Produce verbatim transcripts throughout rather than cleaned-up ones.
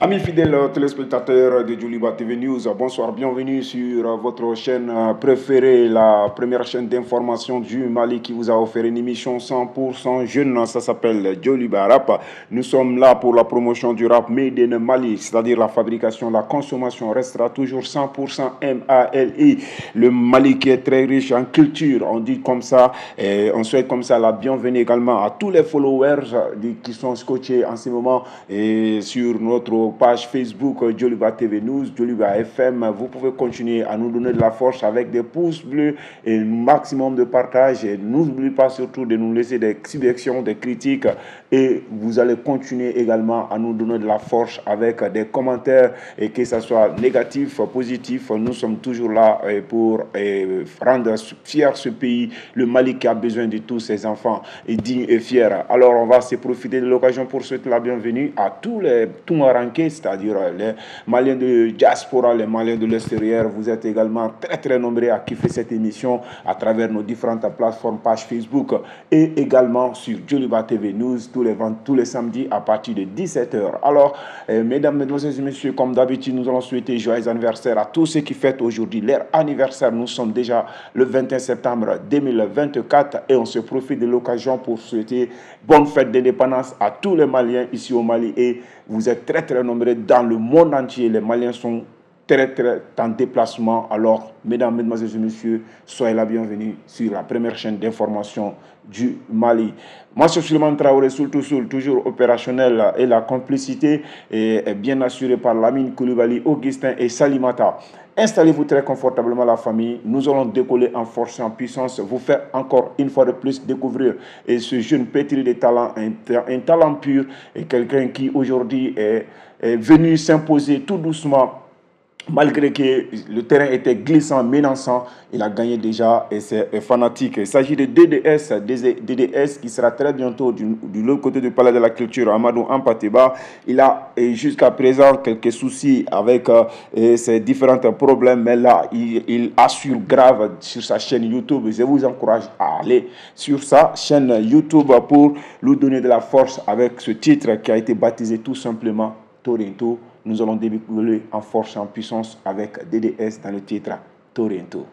Amis fidèles téléspectateurs de Djoliba T V News, bonsoir, bienvenue sur votre chaîne préférée, la première chaîne d'information du Mali qui vous a offert une émission cent pour cent jeune, ça s'appelle Djoliba Rap. Nous sommes là pour la promotion du rap made in Mali, c'est-à-dire la fabrication, la consommation restera toujours cent pour cent M A L I. Le Mali qui est très riche en culture, on dit comme ça, et on souhaite comme ça la bienvenue également à tous les followers qui sont scotchés en ce moment et sur notre page Facebook Djoliba T V News, Djoliba F M. Vous pouvez continuer à nous donner de la force avec des pouces bleus et un maximum de partage. Et n'oubliez pas surtout de nous laisser des suggestions, des critiques. Et vous allez continuer également à nous donner de la force avec des commentaires, et que ce soit négatif, positif. Nous sommes toujours là pour rendre fier ce pays, le Mali qui a besoin de tous ses enfants et dignes et fiers. Alors on va se profiter de l'occasion pour souhaiter la bienvenue à tous les Toumaranké, c'est-à-dire les Maliens de diaspora, les Maliens de l'extérieur. Vous êtes également très très nombreux à kiffer cette émission à travers nos différentes plateformes, pages Facebook et également sur Djoliba T V News tous les, tous les samedis à partir de dix-sept heures. Alors, euh, mesdames, mesdemoiselles et messieurs, comme d'habitude, nous allons souhaiter joyeux anniversaire à tous ceux qui fêtent aujourd'hui leur anniversaire. Nous sommes déjà le vingt et un septembre deux mille vingt-quatre et on se profite de l'occasion pour souhaiter bonne fête d'indépendance à tous les Maliens ici au Mali. Et vous êtes très très nombreux dans le monde entier. Les Maliens sont très très en déplacement. Alors, mesdames, mesdemoiselles et messieurs, soyez la bienvenue sur la première chaîne d'information du Mali. Moi, je suis Suleiman Traoré, Soul Soul, toujours opérationnel, et la complicité est bien assurée par Lamine Koulibaly, Augustin et Salimata. Installez-vous très confortablement la famille. Nous allons décoller en force et en puissance. Vous faire encore une fois de plus découvrir et ce jeune pétri de talent, un, un talent pur, et quelqu'un qui aujourd'hui est, est venu s'imposer tout doucement. Malgré que le terrain était glissant, menaçant, il a gagné déjà et c'est fanatique. Il s'agit de D D S, D D S qui sera très bientôt du, de l'autre côté du palais de la culture, Amadou Ampateba. Il a jusqu'à présent quelques soucis avec euh, ses différents problèmes, mais là, il, il assure grave sur sa chaîne YouTube. Je vous encourage à aller sur sa chaîne YouTube pour lui donner de la force avec ce titre qui a été baptisé tout simplement Torrento. Nous allons décoller en force et en puissance avec D D S dans le titre Torrento.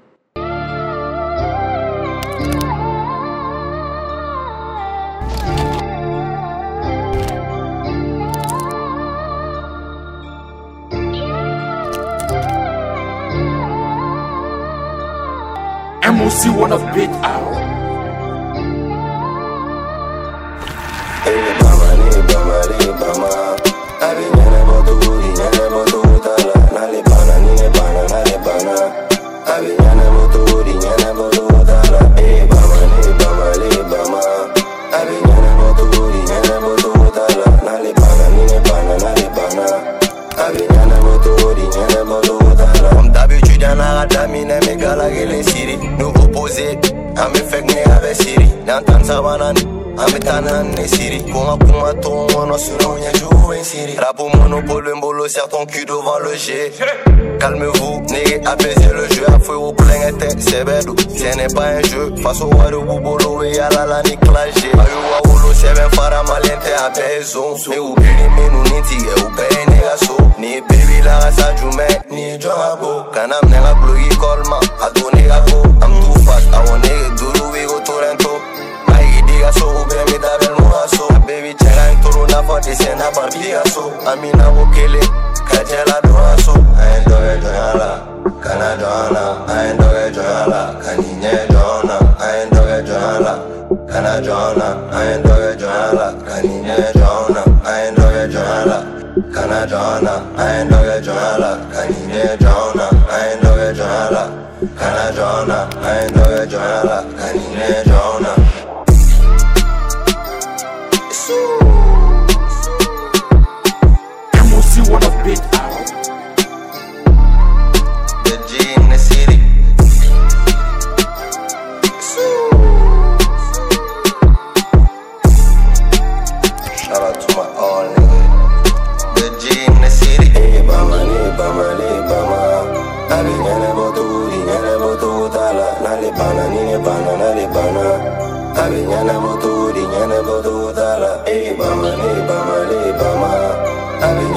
M O C wanna beat out. Comme d'habitude, y'en a rataminé, mais galagué les Syrie. Nous opposés, à me faire que avec Syrie. L'entente savane, à me tanan les Syrie. Kuma kuma ton, on a sur l'on y a joué Syrie. Rap au monopole, un bolo, serre ton cul devant le G. Calmez-vous, n'ayez apaisé le jeu. À fouet au plein était, c'est bédou. Ce n'est pas un jeu, face au roi de Boubolo, et à la la niclagé. Ayou Wawolo, c'est ben fara maliente à Bézon. Ni ou bini, mais nous n'y tigre, ou ben négasso. Ni baby la race jume, ni joabo. Kanam nega blogi kolma, ato nega go. I'm too fast, I want nega duru we go Torrento. Maigi diga so, ube mi dabel muaso. Baby chenga en toro na fonte sena par bigaso. Amina bokele, kajela doaso. Ayen doge joyala, kana joana. Ayen doge joyala, kaninye joana. Ayen doge joyala, kana joana. Ayen doge joyala, kaninye joana. Ayen doge joyala, kana joana. Ayen doge joyala, kaninye joana. Ayen doge joyala, kana joana. Ayen doge joyala, kaninye joana. M O C wanna beat out. The G in the city. Shout out to my all niggas. The G in the city. Hey, bama, le, bama, le, bama. Abi, nyane botu, di, nyane botu, utala. Nale bana, nine bana, nale bana. Abi, nyane botu, di, nyane botu, utala. Hey, bama, le, bama, le, bama. Abi,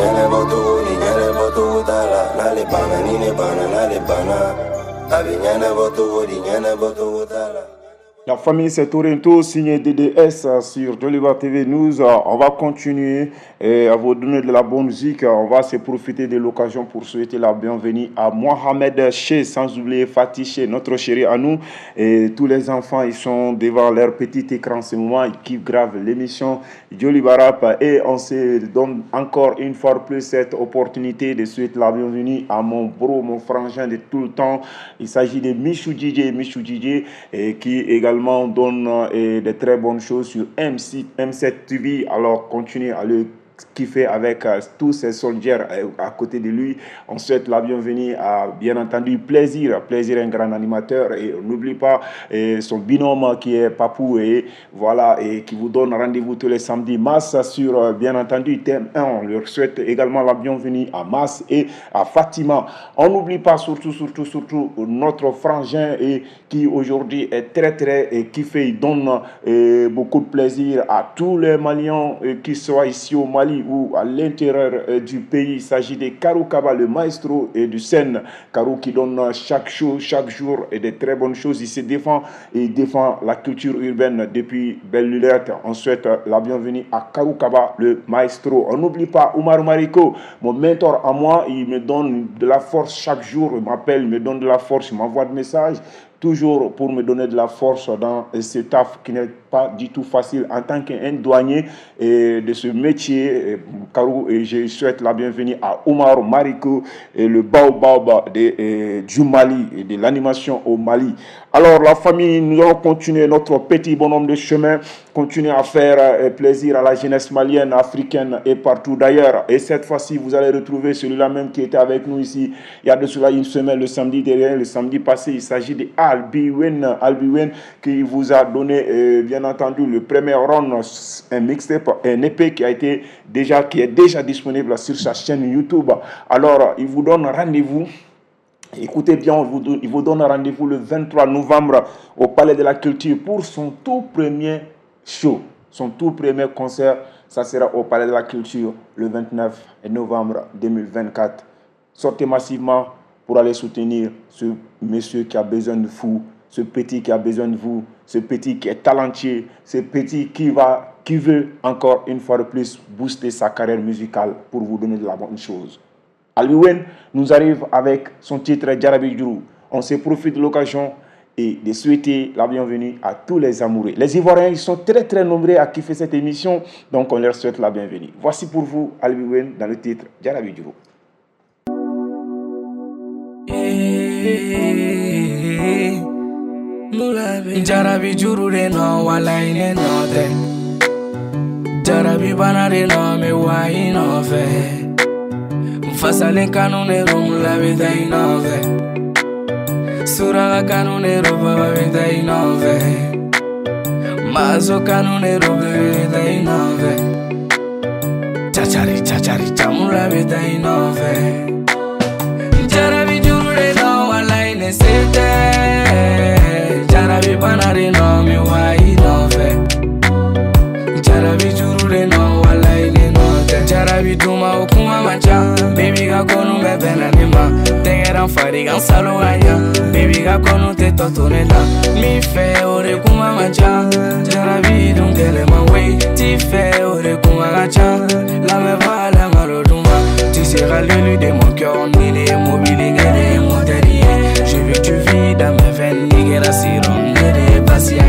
nyane boto di nyane boto tala nale bana nine bana nale bana abi nyane boto di nyane boto tala. La famille, c'est Toronto, signé D D S sur Joliba T V News. On va continuer à vous donner de la bonne musique. On va se profiter de l'occasion pour souhaiter la bienvenue à Mohamed Che, sans oublier Fatih Che, notre chéri à nous. Et tous les enfants, ils sont devant leur petit écran en ce moment. Ils kiffent grave l'émission Joliba Rap. Et on se donne encore une fois plus cette opportunité de souhaiter la bienvenue à mon bro, mon frangin de tout le temps. Il s'agit de Michou D J, Michou D J, et qui également donne euh, de très bonnes choses sur M sept T V. Alors continuez à le kiffer avec euh, tous ces soldats euh, à côté de lui. On souhaite la bienvenue à, bien entendu, Plaisir. Plaisir est un grand animateur, et on n'oublie pas euh, son binôme qui est Papou, et voilà, et qui vous donne rendez-vous tous les samedis. Mas sur euh, bien entendu thème un. On leur souhaite également la bienvenue à Mas et à Fatima. On n'oublie pas surtout surtout surtout notre frangin, et qui aujourd'hui est très très et kiffé. Il donne euh, beaucoup de plaisir à tous les Maliens euh, qui soient ici au Mali ou à l'intérieur euh, du pays. Il s'agit de Karou Kaba, le maestro et du Sen. Karou qui donne chaque chose, chaque jour et de très bonnes choses. Il se défend et il défend la culture urbaine depuis belle lurette. On souhaite la bienvenue à Karou Kaba, le maestro. On n'oublie pas Oumar Mariko, mon mentor à moi. Il me donne de la force chaque jour. Il m'appelle, il me donne de la force, il m'envoie des messages. Toujours pour me donner de la force dans ce taf qui n'est pas du tout facile en tant qu'un douanier et de ce métier. Karou, et je souhaite la bienvenue à Omar Mariko, et le baobab de, et, du Mali et de l'animation au Mali. Alors la famille, nous allons continuer notre petit bonhomme de chemin, continuer à faire euh, plaisir à la jeunesse malienne, africaine et partout d'ailleurs. Et cette fois-ci, vous allez retrouver celui-là même qui était avec nous ici il y a de cela une semaine, le samedi derrière, le samedi passé. Il s'agit de Albiwen, Albiwen qui vous a donné euh, bien entendu le premier round, un mixtape, un E P qui a été déjà qui est déjà disponible sur sa chaîne YouTube. Alors il vous donne rendez-vous. Écoutez bien, il vous donne, il vous donne rendez-vous le vingt-trois novembre au Palais de la Culture pour son tout premier show, son tout premier concert. Ça sera au Palais de la Culture le vingt-neuf novembre deux mille vingt-quatre. Sortez massivement pour aller soutenir ce monsieur qui a besoin de vous, ce petit qui a besoin de vous, ce petit qui est talentueux, ce petit qui va, qui veut encore une fois de plus booster sa carrière musicale pour vous donner de la bonne chose. Albiwen nous arrive avec son titre Jarabi Djourou. On se profite de l'occasion et de souhaiter la bienvenue à tous les amoureux. Les Ivoiriens, ils sont très très nombreux à kiffer cette émission, donc on leur souhaite la bienvenue. Voici pour vous Albiwen dans le titre Jarabi Djourou. Jarabi Djourou de no wala ine no de Jarabi bana de no me wa ino fe Fasalen kanunero mula beta inove Suraga kanunero baba beta inove Mazo kanunero beta inove Chachari chachari chamula beta inove Jarabi Djourou de no wala ine sete Jarabi banare no mi wa inove Jarabi Djourou de no wala ine no Jarabi duma okuma macha Baby ga konu me benanima Tengeran fari gan salo anya Baby ga konu te totonela Mi fe ore kuma macha Jarabi dungele ma way Ti fe ore kuma gacha La me va la malo duma Tu seras l'élu de mon cœur Ni les mobiles, ni les montériers Je veux que tu vis dans mes veines Ni la siron, ni les patients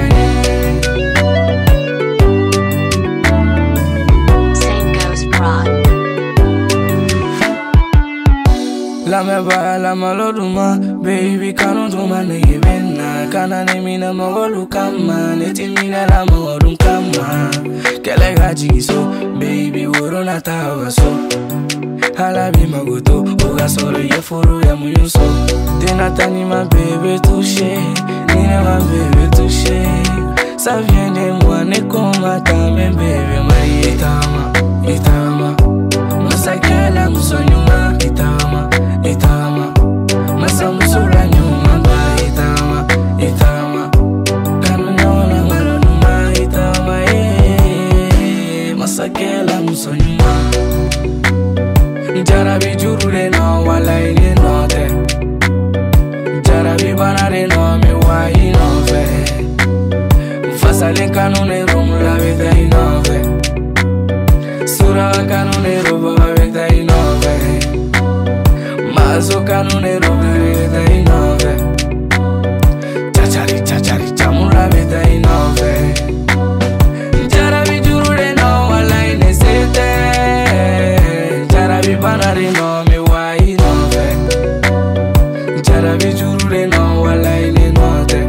La me ba la maloduma Baby kanu duma nege benna Kana ne mina mogolu kama Neti mina la mogolum kama Kele gaji so Baby woro na tawa so Halabi magoto Oga solo ye foro ya muyuso Denatani ma bébé touché Nina ma bébé touché Ça vient de moi ne komata Me bébé ma itama Itama Masakela musonyuma Itama Itama Masa musura nyuma ba Itama Itama Kanu nyona malonuma Itama eh Masakela musonyuma Sura kanunero baba veta inove. Maso kanunero veta inove. Chachari chachari chamura veta inove. Jarabi jurure no wala inesete. Jarabi banari no mi wa inove. Jarabi jurure no wala inenote.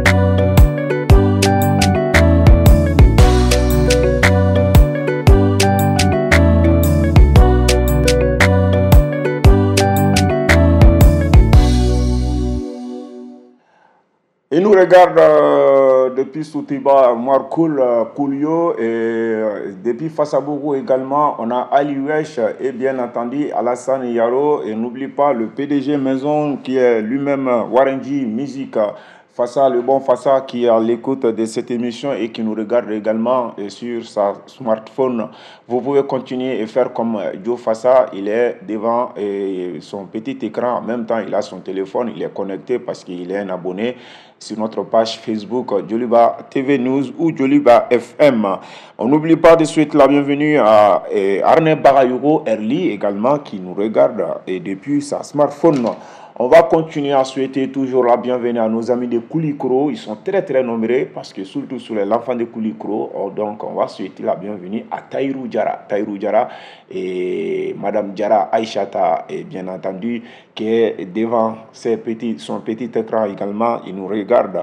Il nous regarde euh, depuis Soutiba, Marcoul, euh, Koulio, et euh, depuis Fassabourou également, on a Ali Wesh et bien entendu Alassane Yaro. Et n'oublie pas le P D G Maison qui est lui-même Warenji Music. Fassa, le bon Fassa qui est à l'écoute de cette émission et qui nous regarde également sur sa smartphone. Vous pouvez continuer et faire comme Joe Fassa, il est devant son petit écran. En même temps, il a son téléphone, il est connecté parce qu'il est un abonné sur notre page Facebook Djoliba T V News ou Djoliba F M. On n'oublie pas de souhaiter la bienvenue à Arne Barayuro Erli également qui nous regarde et depuis sa smartphone. On va continuer à souhaiter toujours la bienvenue à nos amis de Koulikoro. Ils sont très très nombreux parce que surtout sur l'enfant de Koulikoro. Donc on va souhaiter la bienvenue à Taïrou Diara. Taïrou Diara et Madame Diara Aïchata, et bien entendu, qui est devant ses petits, son petit écran également. Il nous regarde.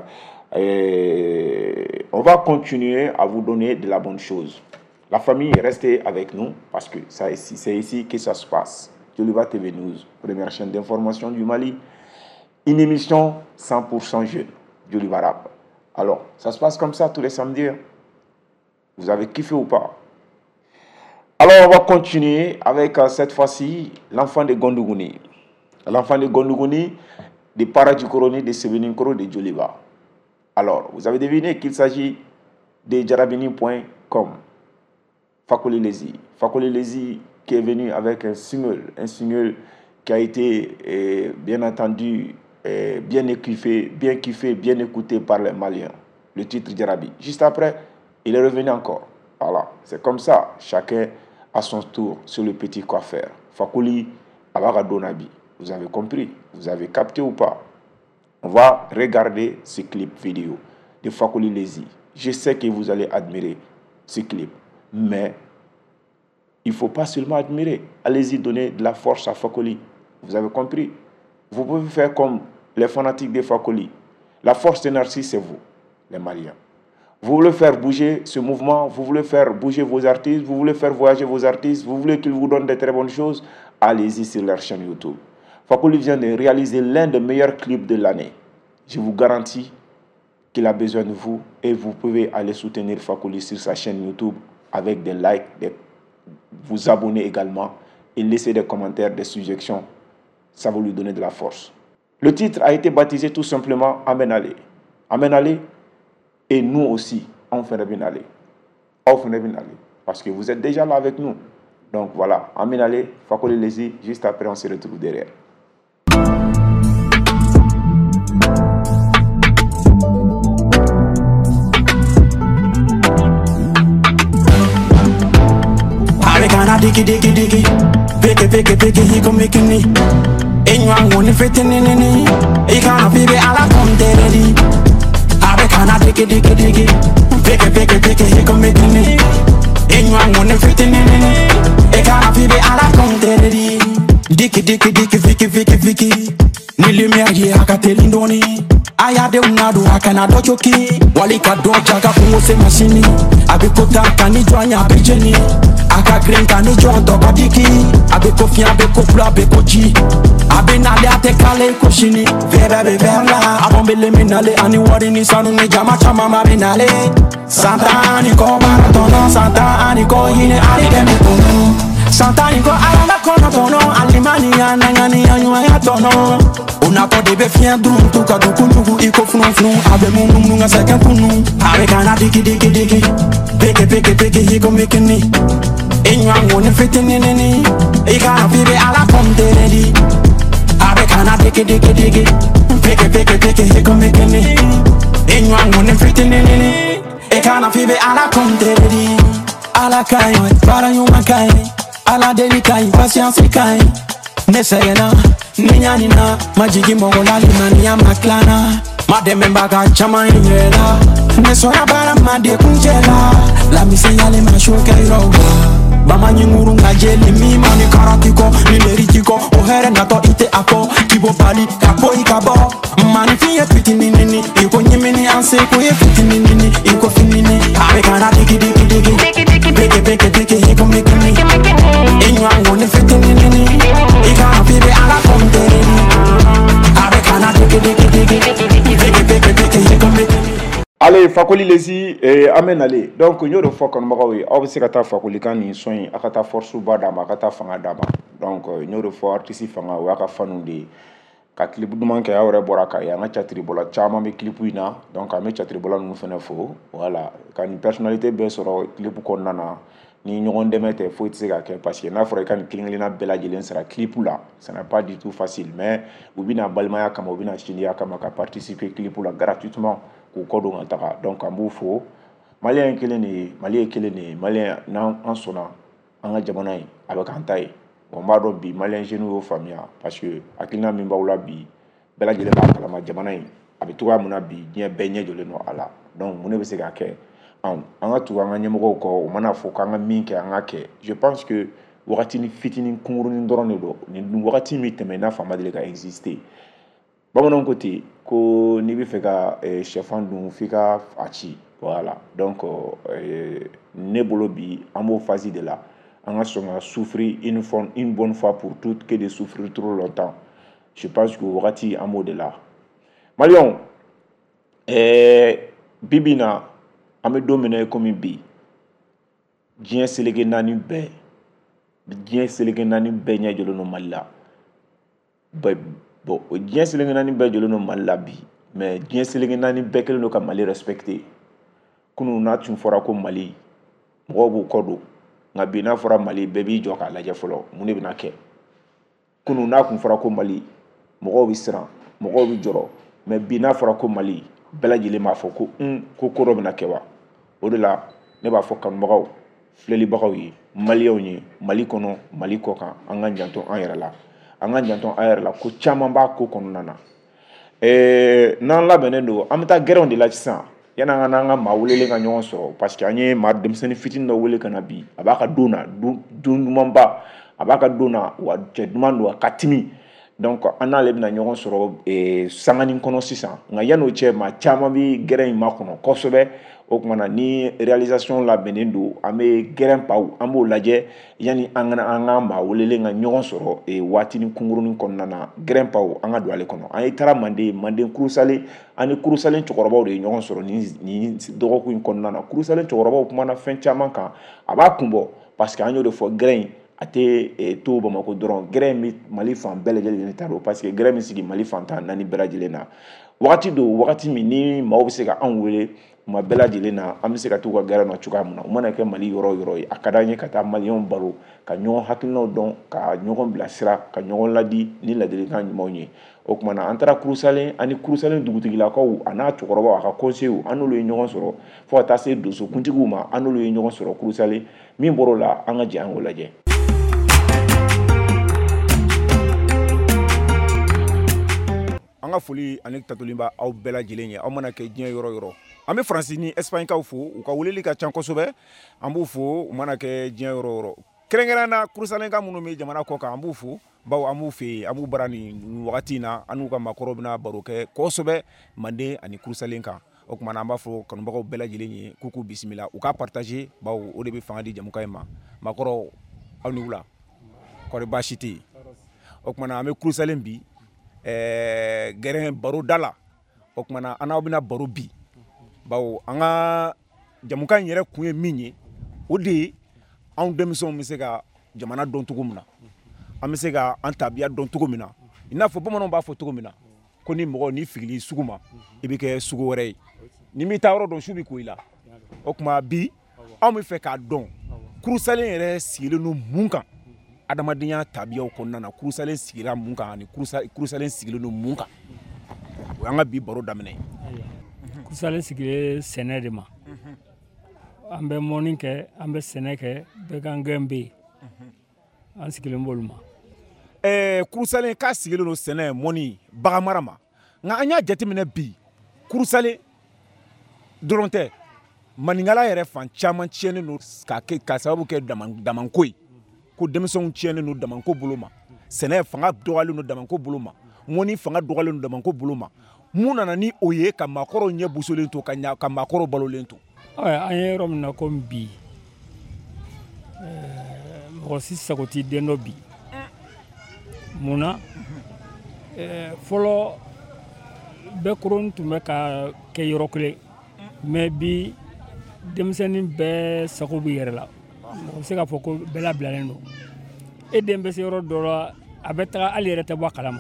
Et on va continuer à vous donner de la bonne chose. La famille, restez avec nous parce que ça, c'est ici que ça se passe. Djoliba T V News, première chaîne d'information du Mali. Une émission cent pour cent jeune, Djoliba Rap. Alors, ça se passe comme ça tous les samedis. Vous avez kiffé ou pas? Alors, on va continuer avec euh, cette fois-ci l'enfant de Gondougouni. L'enfant de Gondougouni, des Paradis Koroni, des Seveninkoro, de Djoliba. Alors, vous avez deviné qu'il s'agit de Jarabini point com. Fakoli Lezi. Fakoli Lezi qui est venu avec un single, un single qui a été, eh, bien entendu, eh, bien kiffé, bien kiffé, bien écouté par les Maliens. Le titre Jarabi. Juste après, il est revenu encore. Voilà, c'est comme ça. Chacun à son tour sur le petit coiffeur. Fakoli Abagadonabi. Vous avez compris? Vous avez capté ou pas? On va regarder ce clip vidéo de Fakoli Lezi. Je sais que vous allez admirer ce clip, mais il ne faut pas seulement admirer. Allez-y donner de la force à Fakoli. Vous avez compris? Vous pouvez faire comme les fanatiques de Fakoli. La force de Narcisse, c'est vous, les Maliens. Vous voulez faire bouger ce mouvement, vous voulez faire bouger vos artistes, vous voulez faire voyager vos artistes, vous voulez qu'ils vous donnent de très bonnes choses, allez-y sur leur chaîne YouTube. Fakoli vient de réaliser l'un des meilleurs clips de l'année. Je vous garantis qu'il a besoin de vous et vous pouvez aller soutenir Fakoli sur sa chaîne YouTube avec des likes, des vous abonner également et laisser des commentaires, des suggestions. Ça va lui donner de la force. Le titre a été baptisé tout simplement Amenale. Amenale et nous aussi, on fait bien aller. On fait bien aller. Parce que vous êtes déjà là avec nous. Donc voilà, Amenale, Fakoli Lezi, juste après on se retrouve derrière. Digi digi digi, peke peke peke he go make me. Anyone want to fit in in in. He can't be be ala conteredi. Abe kana digi digi digi, peke peke peke he go make me. Anyone want to fit in in in. He can't be be ala conteredi. Digi digi digi fiki fiki fiki. Ni lumière ye akateli ndoni. Ayade unadu hakana dochoki. Walika docha kafungo se machine. Abe kota kani joanya abe jeni. Aka green kani jonto badiki. Abe kofi abe kopla abe koji. Abe nale ate kale koshini. Vera be verla. Abombele minale ani wari ni sanu ni jama chama ma benale. Santa ani ko baratono. Santa ani ko hine ani demi tono. Santa ani ko ayana kono tono. Alimani anangani anywa ya tono. Una po debe fien drum tu ka du kundugu iko funu funu. Abe mungu munga seken kunu. Abe kana diki diki diki. Peke peke peke he go make me. Anyone want to fit in in in. He can't be be ala conteredi. Abe kana diki diki diki. Peke peke peke he go make me. Anyone want to fit in in in. He can't be be ala conteredi. Ala ala kai para yuma kai ala deli kai patience kai nesayena ninyani na majigi mogola limani ya maklana mademe mbaga chama yela nesora bara made kunjela la miseyale mashoka iroga bama nyinguru ngajeli mi mani karatiko ni lerikiko ohere nato ite ako kibo pali kapo ikabo mani fiye fitini nini iko nyimini anse ko ye fitini nini iko finini abe kana digi digi digi beke beke beke iko mikini inyo ango ni fitini nini ika fibe ala kontereni abe kana digi digi digi beke beke beke iko mikini. Allez, Fakoli Lesi, eh, amen allez. Donc, nous avons fait comme nous avons fait que Fakoli quand ils sont, akata force ou badama, akata fanga dama. Donc, nous avons fait artiste fanga ou akata fanundi. Ka clip du manque à aurait boraka, y a un chatri bola, chama me clip wina. Donc, à me chatri bola nous fait faux. Voilà. Quand une personnalité bien sur clip qu'on nana, ni nous on démette faut être sûr parce que na faudrait quand clingina bella jelen sera clip là. Ça n'est pas du tout facile, mais ou bien balmaya comme ou bien chinia comme ka participer clip là gratuitement. Donc en boufo malien kelene malien kelene malien nan en sona en jamana avec antai on va do bi malien genou famille parce que akina mimba wala bi bela jele ba kala ma jamana avec toi mon abi bien benye jole no ala donc mon be se ka ke en en tout en nyemo ko o mana fo ka nga minke nga ke je pense que wakati ni fitini kunguru ni ndorone do ni wakati mi temena fama de ka exister bamanan côté ko ni bi feka chefan dun fika achi voilà donc euh, ne bolo bi amo phase de là on a songa souffrir une fois une bonne fois pour toutes que de souffrir trop longtemps je pense que wakati amo de là malion eh bibina ame dominer comme bi dien selege nani be dien selege nani be nya jolo no malla be bon dien selege nani be jolo no malla bi mais dien selege nani be kele no ka mali respecter kunu na tun fora ko mali mo bu kodo nga bi na fora mali be bi joka la je folo mu ne bi na ke kunu na kun fora ko mali mo bi sira mo bi joro mais bi na fora ko mali bela jile ma fo ko un ko ko ro bi na kewa o de la ne ba fo kan mo fleli bagaw yi maliyo ni mali kono mali ko kan an ga janto an yera la an ga janto an yera la ko chama ba ko kono nana eh nan la benendo amta geron de la tsan yana nga nga ma wulele nga nyon so parce que anye ma demseni fitin do wule kana bi abaka dona dundumamba abaka dona wa jedmando katimi donc ana le na nyon so e sangani kono sisa nga yano che ma chama bi geren ma kono kosobe o kuma ni réalisation la benendo ame geren pa ambo laje yani angana anga ma wulele nga nyon so e watini kunguruni konnana geren pa anga do ale kono ay tara mande mande krusale ani krusale chokoroba de nyon so ni ni dogo ku konnana krusale chokoroba kuma na fen chama kan aba kumbo parce que anyo de fo geren ate e to ba mako doron geren mi mali fan bele jele taro parce que geren mi sigi mali fan tan nani berajele na wakati do wakati mi ni mawbise ka anwele ma bela dilena amse ka tuwa gara na chuka muna umana ke mali yoro yoro akadanye kata malion baro ka nyon hakino don ka nyon blasira ka nyon ladi ni ladiri kan monye okuma antara krusale ani krusale dugutigila ko ana chukoroba ka conseil anolo nyon soro fo ta se doso kuntiguma anolo nyon soro krusale mi borola anga je angola je anga foli anek tatolimba aw bela jilenye aw mana ke dien yoro yoro amé français ni espagne ka fo u ka wuleli ka chanko sobe ambu fo mana ke dien yoro yoro krengerana krusalen ka munu me jamana ko ka ambu fo baw amu fe amu barani wakati na anu ka makorobna baroke ko sobe mande ani krusalen ka o kuma na amba fo kanu bako bela jilenye kuku bismillah u ka partager baw o de be fandi jamuka ma makoro anu wula ko de bashiti o kuma na amé krusalen bi eh geren baro dala o kuma na ana obina baro bi bawo anga jamuka yere kunye minye o de an demison mi se ka jamana don tugumna am se ka an tabiya don tugumina ina fo bomono ba fo tugumina ko ni mo ni figili suguma ibike sugo wore ni mi tawro don shubi ko ila o kuma bi am mi fe ka don krusalen yere sigile no munkan adamadinya tabiya ko nana krusalen sigira munkan ni krusalen sigile no munkan o anga bi baro damene krusalen sigile senedema an bɛ mɔni kɛ an bɛ sɛnɛ kɛ bɛɛ kan gɛn bɛ yen an sigilen b'olu ma. ɛɛ Kurusalen k'a sigilen don sɛnɛ mɔni baganmara ma nka an y'a jateminɛ bi Kurusalen dɔrɔn tɛ maninkala yɛrɛ fan caman tiɲɛnen don ka kɛ ka sababu kɛ damanko ye ko denmisɛnw tiɲɛnen don damanko bolo ma sɛnɛ fanga dɔgɔyalen don damanko bolo ma mɔni fanga dɔgɔyalen don damanko bolo ma mun nana ni o ye ka maakɔrɔw ɲɛ busolen to ka ɲa ka maakɔrɔw balolen to. an ye yɔrɔ min na komi bi mɔgɔ si sago t'i den dɔ bi mun na fɔlɔ bɛɛ koron tun bɛ ka kɛ yɔrɔ kelen mais bi denmisɛnnin bɛɛ sago b'i yɛrɛ la mɔgɔ bɛ se k'a fɔ ko bɛɛ labilalen don e den bɛ se yɔrɔ dɔ la a bɛ taga hali yɛrɛ tɛ bɔ a kalama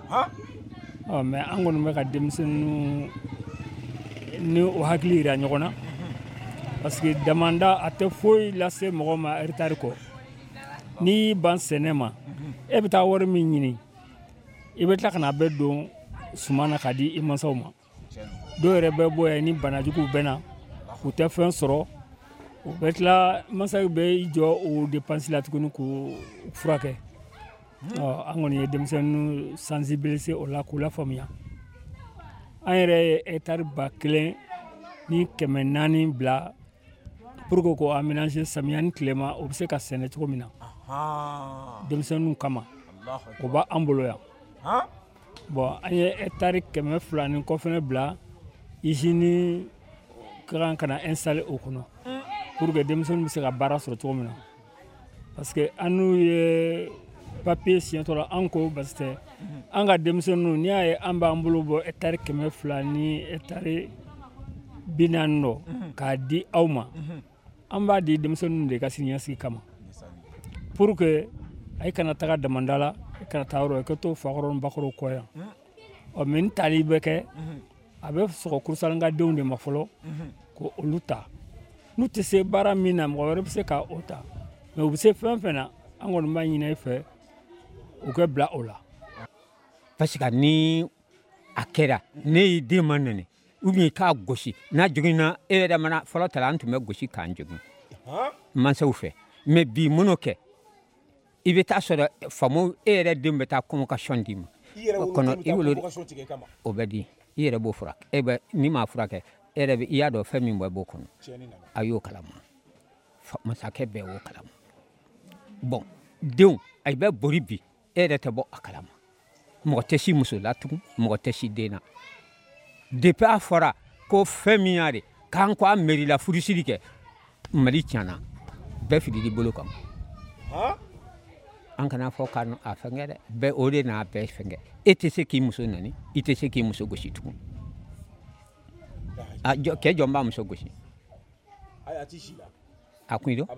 mais an kɔni bɛ ka denmisɛnninw ni o hakili yira ɲɔgɔn na parce que damanda a tɛ foyi lase mɔgɔ ma retard kɔ n'i y'i ban sɛnɛ ma e bɛ taa wari min ɲini i bɛ tila ka na bɛɛ don suma na ka di i mansaw ma dɔw yɛrɛ bɛ bɔ yan ni banajuguw bɛ na u tɛ fɛn sɔrɔ u bɛ tila mansaw bɛ i jɔ o dépense la tuguni k'u furakɛ an kɔni ye denmisɛnninw sensibiliser o la k'u lafaamuya an yɛrɛ ye hectare ba kelen ni kɛmɛ naani bila pour que ko aménager samiya ni tilema o bɛ se ka sɛnɛ cogo min na denmisɛnninw kama o b'an bolo yan bon an ye hectare kɛmɛ fila ni kɔ fɛnɛ bila usine ka kan ka na installer o kɔnɔ pour que denmisɛnninw bɛ se ka baara sɔrɔ cogo min na parce que an n'u ye papier signatɔ la an ko basi tɛ an ka denmisɛnninw n'i y'a ye an b'an bolo bɔ hectare kɛmɛ fila ni hectare bi naani dɔ k'a di aw ma an b'a di denmisɛnninw de ka siniɲɛsigi kama pour que a kana taga damanda la i kana taa yɔrɔ i ka to fakɔrɔ ni bakɔrɔw kɔ yan ɔ mais ni tali bɛ kɛ a bɛ sɔgɔ Kurusalenka denw de ma fɔlɔ ko olu ta n'u tɛ se baara min na mɔgɔ wɛrɛ bɛ se ka o ta mais u bɛ se fɛn fɛn na an kɔni b'a ɲini i fɛ u ka bila o la. parce que ni a kɛra ne y'i den ma nɛnɛ ou bien k'a gosi n'a joginna e yɛrɛ mana fɔlɔ tala an tun bɛ gosi k'an jogin mansaw fɛ mais bi mun kɛ i bɛ taa sɔrɔ faamaw e yɛrɛ den bɛ taa convocation d'i ma o kɔnɔ i wolo o bɛ di i yɛrɛ b'o furakɛ e bɛ ni m'a furakɛ e yɛrɛ bɛ i y'a dɔn fɛn min bɛ b'o kɔnɔ a y'o kalama masakɛ bɛɛ y'o kalama bon denw a bɛ bori bi e yɛrɛ tɛ bɔ a kalama mɔgɔ tɛ si muso la tugun mɔgɔ tɛ si den na depuis a fɔra ko fɛn min y'a de k'an ko a mɛrila furusiri kɛ mali tiɲɛna bɛɛ filili bolo kan an kana fɔ ka a fɛngɛ dɛ bɛɛ o de n'a bɛɛ fɛngɛ e tɛ se k'i muso nani i tɛ se k'i muso gosi tugun a jɔ kɛ jɔn b'a muso gosi a kun do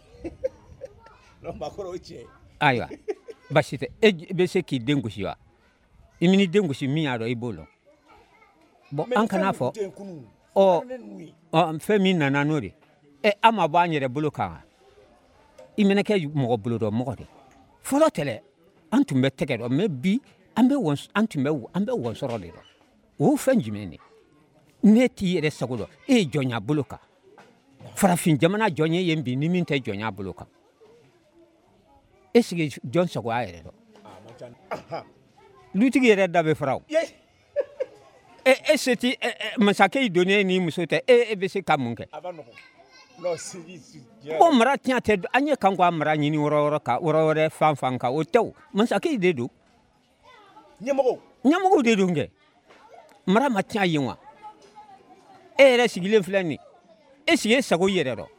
ayiwa basi tɛ e bɛ se k'i den gosi wa i mini den gosi min y'a dɔn i b'o dɔn bon an kana fɔ ɔ fɛn min nana n'o de ɛ an ma bɔ an yɛrɛ bolo kan i mana kɛ mɔgɔ bolo dɔn mɔgɔ de fɔlɔ tɛ dɛ an tun bɛ tɛgɛ dɔn mais bi an bɛ wɔn an tun bɛ an bɛ wɔnsɔrɔ de dɔn o fɛn jumɛn de ne t'i yɛrɛ sago dɔn e ye jɔnya bolo kan farafin jamana jɔnya ye bi ni min tɛ jɔnya bolo kan est ce que jɔn sago a yɛrɛ dɔn lutigi yɛrɛ da bɛ fara o e e se ti masakɛ y'i donné ni muso tɛ e e bɛ se ka mun kɛ ko mara tiɲɛ tɛ an ye kan ko a mara ɲini yɔrɔ wɛrɛ kan yɔrɔ wɛrɛ fan fan kan o tɛ o masakɛ de don ɲɛmɔgɔw ɲɛmɔgɔw de don kɛ mara ma tiɲɛ yen wa e yɛrɛ sigilen filɛ nin e sigi e sago yɛrɛ dɔn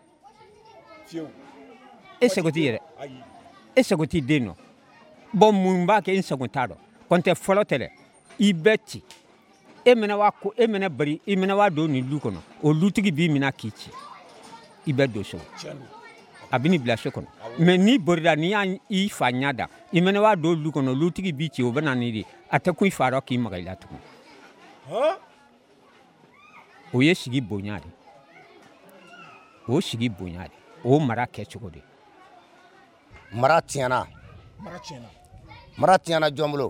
e sago t'i yɛrɛ e sago t'i den dɔn bon mun b'a kɛ n sago t'a dɔn kɔntɛ fɔlɔ tɛ dɛ i bɛ ci e mena wa ko e mena bari i mena wa don ni lu kɔnɔ o lutigi b'i mina k'i ci i bɛ don so a bɛ ni bila so kɔnɔ mais ni borida ni y'i fa ɲa da i mena wa don lu kɔnɔ lutigi b'i ci o bɛ na ni de a tɛ kun i fa dɔ k'i maga i la tugun o ye sigi bonya de o sigi bonya de o mara kɛcogo de mara tiɲɛna mara tiɲɛna mara tiɲɛna jɔn bolo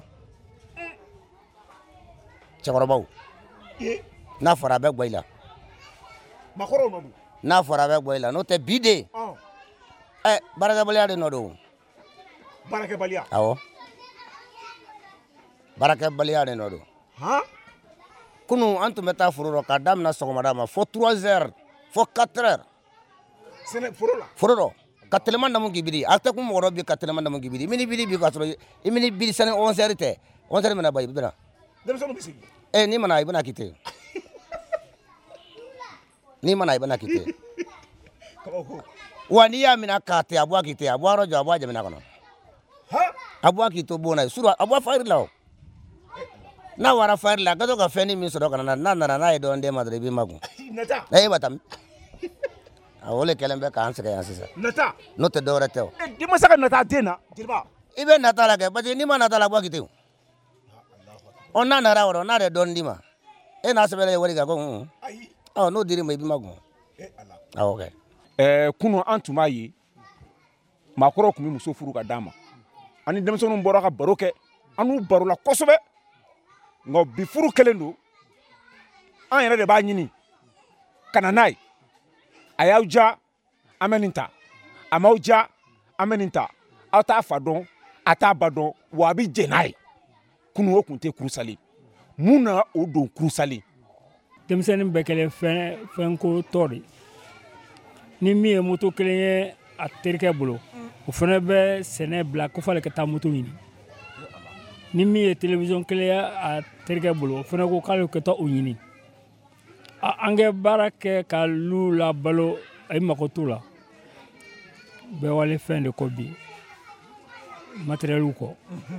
cɛkɔrɔbaw n'a fɔra a bɛ gwa i la makɔrɔw nɔ don n'a fɔra bɛ bɔ i la n'o tɛ bi de ɛ baarakɛbaliya de nɔ don baarakɛbaliya awɔ baarakɛbaliya de nɔ don kunu an tun bɛ taa foro rɔ k'a daminɛ sɔgɔmada ma fo trois heures fo quatre heures sɛnɛ foro la foro rɔ ka telema damu k'i biri a tɛ kun mɔgɔ dɔ bi ka telema damu k'i biri i mini biri bi k'a sɔrɔ i mini biri sani onze heures tɛ onze heures mana ban i bɛna denmisɛnninw bɛ sigi eh n'i mana i bɛna k'i ten n'i mana i bɛna k'i ten wa n'i y'a minɛ k'a ten a bɔ a k'i ten a bɔ yɔrɔ jɔ a bɔ a jamana kɔnɔ a bɔ a k'i to bon na surɔ a bɔ fayiri la o n'a wara fayiri la a ka to ka fɛn ni min sɔrɔ ka na n'a nana n'a ye dɔɔnin d'e ma dɔrɔn i b'i makun eh bata a o le kɛlen bɛ k'an sɛgɛn yan sisan nata n'o tɛ dɔwɛrɛ tɛ o i ma se ka nata den na jeliba i bɛ nata la kɛ parce que n'i ma nata la bɔ a k'i ten o n'a nana wɔrɔ n'a de dɔɔnin d'i ma e n'a sɛbɛnna ye wari kan ko hun ɔ n'o dir'i ma i b'i makun awɔ kɛ ɛɛ kunun an tun b'a ye maakɔrɔw tun bɛ muso furu ka d'a ma ani denmisɛnninw bɔra ka baro kɛ an n'u baro la kosɛbɛ nka bi furu kɛlen don an yɛrɛ de b'a ɲini ka na n'a ye a y'aw ja an bɛ nin ta a m'aw ja an bɛ nin ta aw t'a fa dɔn a t'a ba dɔn wa a bɛ jɛ n'a ye kunun o tun tɛ kurusalen mun na o don kurusalen denmisɛnnin bɛɛ kɛlen fɛn fɛnko tɔ de ni min ye moto kelen ye a terikɛ bolo o fana bɛ sɛnɛ bila ko f'ale ka taa moto ɲini ni min ye télévision kelen ye a terikɛ bolo o fana ko k'ale ka taa o ɲini an kɛ baara kɛ ka lu la balo a mako t'u la bɛɛ wale fɛn de kɔ bi matériel kɔ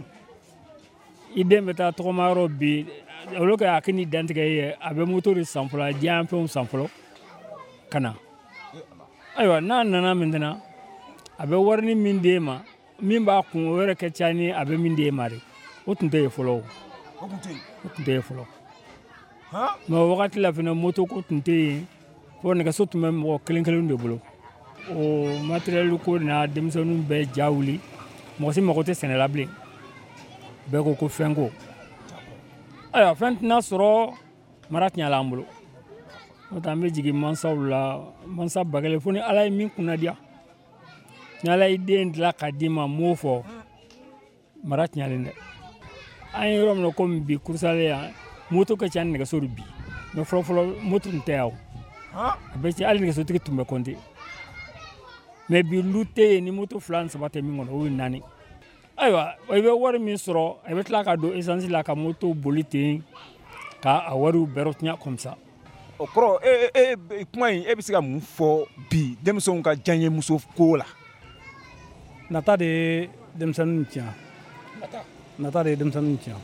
i den bɛ taa tɔgɔma yɔrɔ bi olu ka hakili dantigɛ ye a bɛ moto de san fɔlɔ a diyan fɛnw san fɔlɔ ka na ayiwa n'a nana maintenant a bɛ warini min d'e ma min b'a kun o yɛrɛ kɛ ca ni a bɛ min d'e ma de o tun tɛ yen fɔlɔ o o tun tɛ yen fɔlɔ mais o wagati la fana moto ko tun tɛ yen fo nɛgɛso tun bɛ mɔgɔ kelen kelen de bolo o matériel ko n'a denmisɛnninw bɛɛ ja wuli mɔgɔ si mago tɛ sɛnɛ la bilen bɛɛ ko ko fɛn ko ayiwa fɛn tɛna sɔrɔ mara tiɲɛla an bolo n'o tɛ an bɛ jigin mansaw la mansa ba kelen fo ni ala ye min kunnadiya ni ala ye den dilan k'a d'i ma m'o fɔ mara tiɲɛlen dɛ an ye yɔrɔ min na komi bi kurusalen yan moto ka ca ni nɛgɛso de bi mais fɔlɔ fɔlɔ moto tun tɛ yan o a bɛ cɛ hali nɛgɛsotigi tun bɛ kɔnte mais bi lu tɛ yen ni moto fila ni saba tɛ min kɔnɔ o ye naani ayiwa i bɛ wari min sɔrɔ i bɛ tila ka don essence la ka moto boli ten ka a wariw bɛrɛ tiɲɛ comme ça o kɔrɔ e e kuma in e bɛ se ka mun fɔ bi denmisɛnw ka diyaɲɛ muso ko la nata de ye denmisɛnninw tiɲɛ nata de ye denmisɛnninw tiɲɛ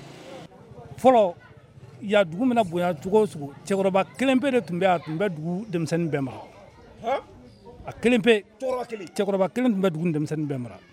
fɔlɔ ya dugu mina bonya cogo o cogo cɛkɔrɔba kelen pe de tun bɛ a tun bɛ dugu denmisɛnnin bɛɛ mara a kelen pe cɛkɔrɔba kelen tun bɛ dugu denmisɛnnin bɛɛ mara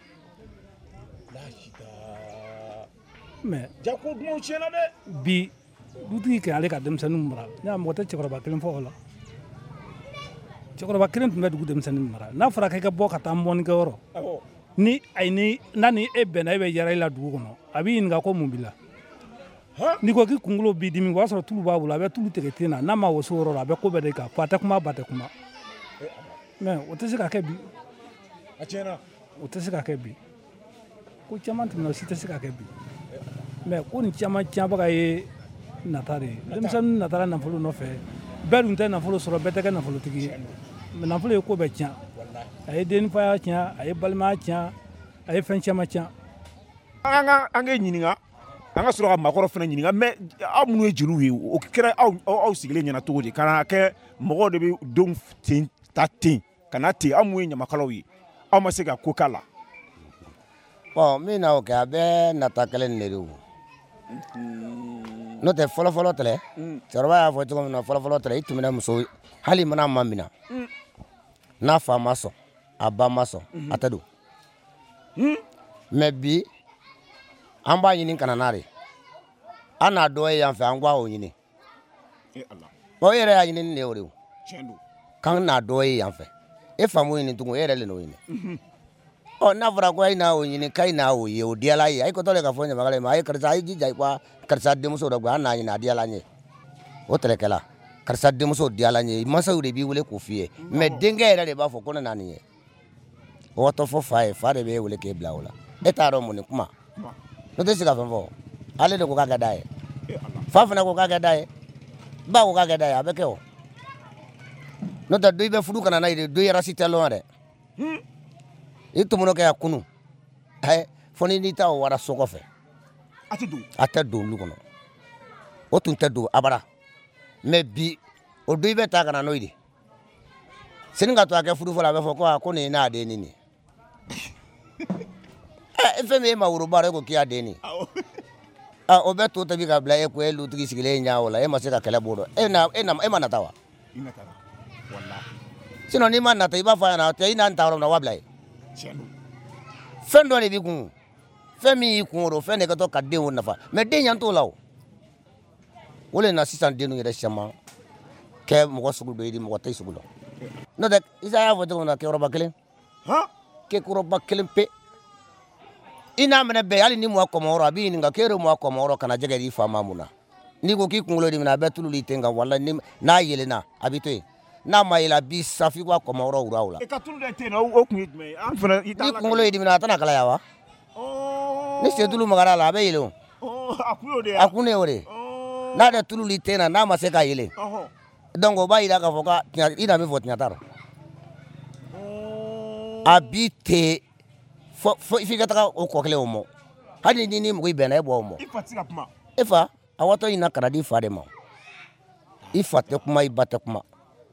mais jako dumanw tiɲɛna dɛ bi dutigi kɛ ale ka denmisɛnninw mara ne y'a mɔgɔ tɛ cɛkɔrɔba kelen fɔ o la cɛkɔrɔba kelen tun bɛ dugu denmisɛnnin mara n'a fɔra k'i ka bɔ ka taa mɔnikɛyɔrɔ ni ayi ni n'a ni e bɛnna e bɛ yɛrɛ i la dugu kɔnɔ a b'i ɲininka ko mun b'i la n'i ko k'i kunkolo b'i dimi o b'a sɔrɔ tulu b'a bolo a bɛ tulu tigɛ ten na n'a ma woso yɔrɔ la a bɛ ko bɛɛ de kan fa tɛ kuma ba tɛ kuma mais o tɛ se ka kɛ bi a tiɲɛna o tɛ se ka kɛ bi ko caman tɛmɛna o si tɛ se ka kɛ bi mais ko nin caman tiɲɛbaga ye nata de ye denmisɛnnin natara nafolo nɔfɛ bɛɛ dun tɛ nafolo sɔrɔ bɛɛ tɛ kɛ nafolotigi ye mais nafolo ye ko bɛɛ tiɲɛ a ye denfaya tiɲɛ a ye balimaya tiɲɛ a ye fɛn caman tiɲɛ an ka an k'e ɲininka an ka sɔrɔ ka maakɔrɔ fana ɲininka mais aw minnu ye jeliw ye o kɛra aw aw sigilen ɲɛna cogo di ka na kɛ mɔgɔw de bɛ denw ten ta ten ka na ten aw minnu ye ɲamakalaw ye aw ma se ka ko k'a la bon min na o kɛ a bɛɛ nata kelen de don n'o tɛ fɔlɔfɔlɔ tɛlɛ cɛkɔrɔba y'a fɔ cogo min na fɔlɔfɔlɔ tɛlɛ i tun bɛ muso hali mana ma minɛ n'a fa ma sɔn a ba ma sɔn a tɛ don mais bi an b'a ɲini ka na n'a de an n'a dɔ ye yan fɛ an k'a o ɲini o yɛrɛ y'a ɲini ni de o de o k'an n'a dɔ ye yan fɛ e fa m'o ɲini tugun e yɛrɛ de n'o ɲini ɔ n'a fɔra ko a ye n'a o ɲini k'a ye n'a o ye o diyala ye a ye kɔtɔ de ka fɔ ɲamakala ye ma a ye karisa a ye jija quoi karisa denmuso dɔ quoi an n'a ɲini a diyala n ye o tɛrɛkɛla karisa denmuso di ala ɲe mansaw de b'i wele k'o f'i ye mais denkɛ yɛrɛ de b'a fɔ ko ne na nin ye o tɔ fɔ fa ye fa de b'e wele k'e bila o la e t'a dɔn mun ni kuma n'o tɛ se ka fɛn fɔ ale de ko k'a kɛ da ye fa fana ko k'a kɛ da ye ba ko k'a kɛ da ye a bɛ kɛ o n'o tɛ do i bɛ furu kana na ye do yɛrɛ si tɛ lɔn dɛ i tɔmɔnɔ kɛ ya kunu ɛ fɔ ni n'i ta o wara so kɔfɛ a tɛ don a tɛ don olu kɔnɔ o tun tɛ don abada mais bi o do i bɛ taa kana n'o ye de sini ka to a kɛ furu fɔlɔ a bɛ fɔ ko ko nin ye n'a den nin ye ɛ fɛn min ye ma woroba e ko k'i y'a den nin ah o bɛ to tabi ka bila e ko e lutigi sigilen ɲɛ o la e ma se ka kɛlɛ bɔ dɔn e na e na e ma nata wa i nata wallahi sinon n'i ma nata i b'a fɔ a ɲɛna tɛ i n'a ta yɔrɔ min na wa bila ye fɛn dɔ de b'i kun fɛn min y'i kun o fɛn de ka to ka denw nafa mais den ɲɛ t'o la o o le na sisan denw yɛrɛ caman kɛ mɔgɔ sugu dɔ ye mɔgɔ tɛ sugu dɔ n'o tɛ Isa y'a fɔ cogo min na kɛyɔrɔba kelen kɛyɔrɔba kelen pe i n'a minɛ bɛɛ hali ni mɔgɔ kɔmɔyɔrɔ a b'i ɲininka k'e de mɔgɔ kɔmɔyɔrɔ kana jɛgɛ di fa ma mun na n'i ko k'i kunkolo de minɛ a bɛ tulu i ten kan wala n'a yelenna a b'i to yen n'a ma yɛlɛ a b'i sa f'i ka kɔmɔyɔrɔ wura o la. i ka tulu de ten yen o kun ye jumɛn ye an fana i t'a la. ni kunkolo y'i dimi a tɛna kalaya wa. ni sen tulu magara a la a bɛ yɛlɛ o. a kun y'o de ye. a kun de y'o de ye. n'a de tulu i ten na n'a ma se k'a yɛlɛ. donc o b'a yira k'a fɔ ka i na min fɔ tiɲɛ t'a la. a b'i ten fo f'i ka taga o kɔ kelen o mɔ hali ni ni mɔgɔ i bɛnna e bɔ o mɔ. i fa tɛ se ka kuma. e fa a watɔ ɲina kana di fa de ma i fa tɛ kuma i ba tɛ kuma.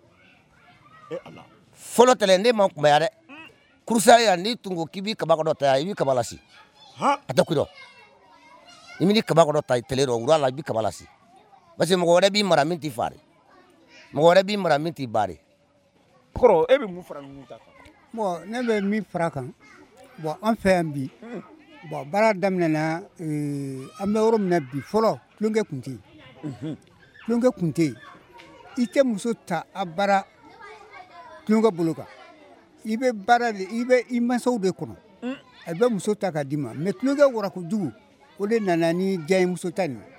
fɔlɔ tɛlɛ ne ma kunbaya dɛ kurusa yan n'i tun ko k'i b'i kaba dɔ ta yan i b'i kaba lasi a tɛ kuidɔ i b'i kaba dɔ ta tɛlɛ dɔ wura la i b'i kaba lasi parce que mɔgɔ wɛrɛ b'i mara min t'i fa de mɔgɔ wɛrɛ b'i mara min t'i ba de. kɔrɔ e bɛ mun fara ɲɔgɔn ta kan. bon ne bɛ min fara kan bon an fɛ yan bi bon baara daminɛna an bɛ yɔrɔ min na bi fɔlɔ tulonkɛ kun tɛ yen tulonkɛ kun tɛ yen i tɛ muso ta a baara tulonkɛ bolo kan i bɛ baara de i bɛ i mansaw de kɔnɔ a bɛ muso ta ka d'i ma mais tulonkɛ wara kojugu o de nana ni diya ye muso ta nin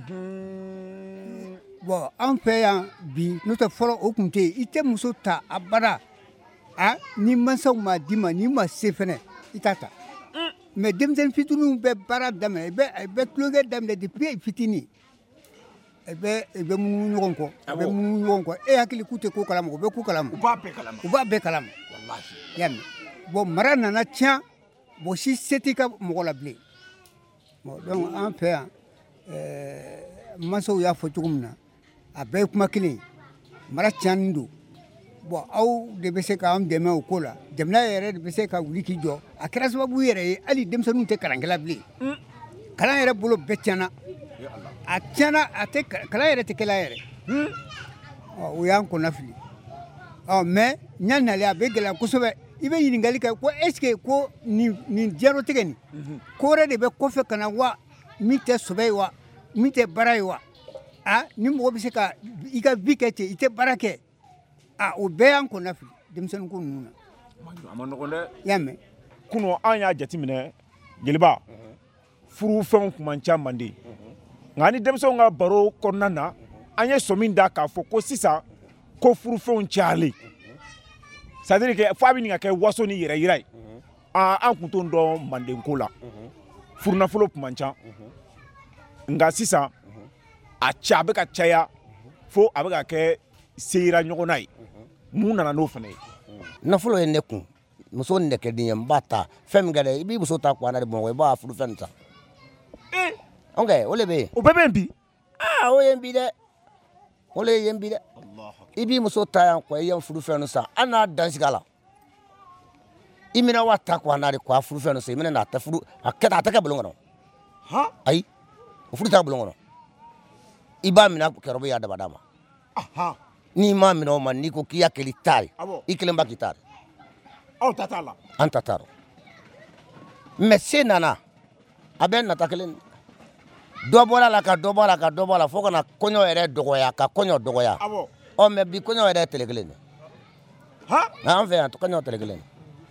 bon an fɛ yan bi n'o tɛ fɔlɔ o kun tɛ yen i tɛ muso ta a baara a ni mansaw ma d'i ma n'i ma se fɛnɛ i t'a ta mais denmisɛnnin fitininw bɛ baara daminɛ i bɛ i bɛ tulonkɛ daminɛ depuis fitinin i bɛ i bɛ munumunu ɲɔgɔn kɔ i bɛ munumunu ɲɔgɔn kɔ e hakili k'u tɛ ko kalama u bɛ ko kalama u b'a bɛɛ kalama u b'a bɛɛ kalama walahi i y'a mɛn bon mara nana tiɲɛ bon si se t'i ka mɔgɔ la bilen bon donc an fɛ yan mansaw y'a fɔ cogo min na a bɛɛ ye kuma kelen ye mara tiɲɛnen don bon aw de bɛ se k'an dɛmɛ o ko la jamana yɛrɛ de bɛ se ka wuli k'i jɔ a kɛra sababu yɛrɛ ye hali denmisɛnninw tɛ kalankɛla bilen kalan yɛrɛ bolo bɛɛ tiɲɛna a tiɲɛna a tɛ kalan yɛrɛ tɛ kɛla yɛrɛ o y'an kɔnɔ fili ɔ mais ɲa nalen a bɛ gɛlɛya kosɛbɛ i bɛ ɲininkali kɛ ko est ce que ko nin nin diɲɛlatigɛ nin ko wɛrɛ de bɛ kɔfɛ ka na wa min tɛ sɛbɛ ye wa min tɛ baara ye wa a ni mɔgɔ bɛ se ka i ka vie kɛ ten i tɛ baara kɛ ah o bɛɛ y'an kɔnɔ fili denmisɛnnin ko ninnu na. a ma nɔgɔn dɛ. i y'a mɛn. kunun an y'a jateminɛ jeliba furu fɛnw tun man ca manden nka ni denmisɛnw ka baro kɔnɔna na an ye sɔmin da k'a fɔ ko sisan ko furu fɛnw cayalen c'est à dire que fo a bɛ nin ka kɛ waso ni yɛrɛ yira ye an tun t'o dɔn manden ko la furu nafolo tun man ca nka sisan a ca a bɛ ka caya fo a bɛ ka kɛ seyira ɲɔgɔn na ye mun nana n'o fana ye. nafolo ye ne kun muso nɛgɛden ye n b'a ta fɛn min ka dɛ i b'i muso ta kuwa na de bamakɔ i b'a furu fɛn ta. ok o le bɛ yen. o bɛɛ bɛ yen bi. aa o ye n bi dɛ o le ye n bi dɛ i b'i muso ta yan kuwa i ye furu fɛn san hali n'a dan sigi a la i mina wa ta kuwa na de kuwa furu fɛn san i mina n'a tɛ furu a kɛ a tɛ kɛ bulon kɔnɔ ayi o furu t'a bulon kɔnɔ i b'a mina kɛrɛfɛ y'a daba d'a ma. n'i m'a minɛ o ma n'i ko k'i y'a kɛli ta ye i kelen b'a k'i ta de. aw ta t'a la. an ta t'a rɔ mais se nana a bɛ nata kelen dɔ bɔra la ka dɔ bɔ la ka dɔ bɔ la fo kana kɔɲɔ yɛrɛ dɔgɔya ka kɔɲɔ dɔgɔya ɔ mais bi kɔɲɔ yɛrɛ ye tɛlɛ kelen de an fɛ yan kɔɲɔ tɛlɛ kelen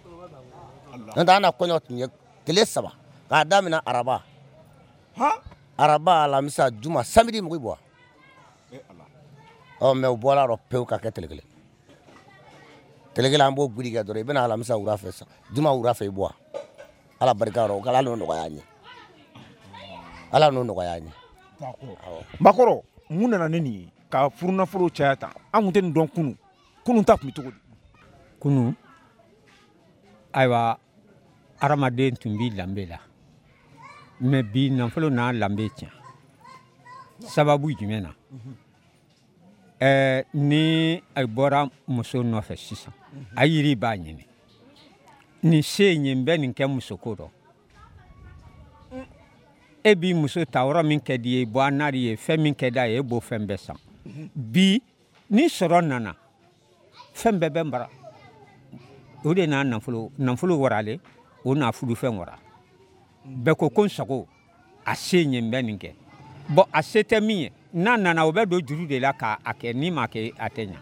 n'o tɛ an na kɔɲɔ tun ye tile saba k'a daminɛ araba araba alamisa juma samedi mugu bɔ ɔ mɛ u bɔra rɔ pewu ka kɛ tele kelen tele kelen an b'o gudi kɛ dɔrɔn i bɛna alamisa wura fɛ sa juma wura fɛ i bɔ ala barika rɔ ala n'o nɔgɔya an ye ala n'o nɔgɔya an ye Bakɔrɔ mun nana ne nin ye ka furunafolo caya tan an kun tɛ nin dɔn kunu kunu ta kun bɛ cogo di kunu ayiwa adamaden tun b'i danbe la mais bi nafolo n'a danbe tiɲɛ sababu jumɛn na ɛɛ ni a bɔra muso nɔfɛ sisan a yiri b'a ɲini nin se ye n bɛ nin kɛ musoko rɔ e b'i muso ta yɔrɔ min kɛ di ye bɔ a n'a ye fɛn min kɛ d'a ye e b'o fɛn bɛɛ san bi ni sɔrɔ nana fɛn bɛɛ bɛ mara o de n'a nafolo nafolo waralen o n'a fudufɛn wara bɛɛ ko ko n sago a se ye n bɛ nin kɛ bon a se tɛ min ye n'a nana o bɛ don juru de la k'a kɛ ni m'a kɛ a tɛ ɲa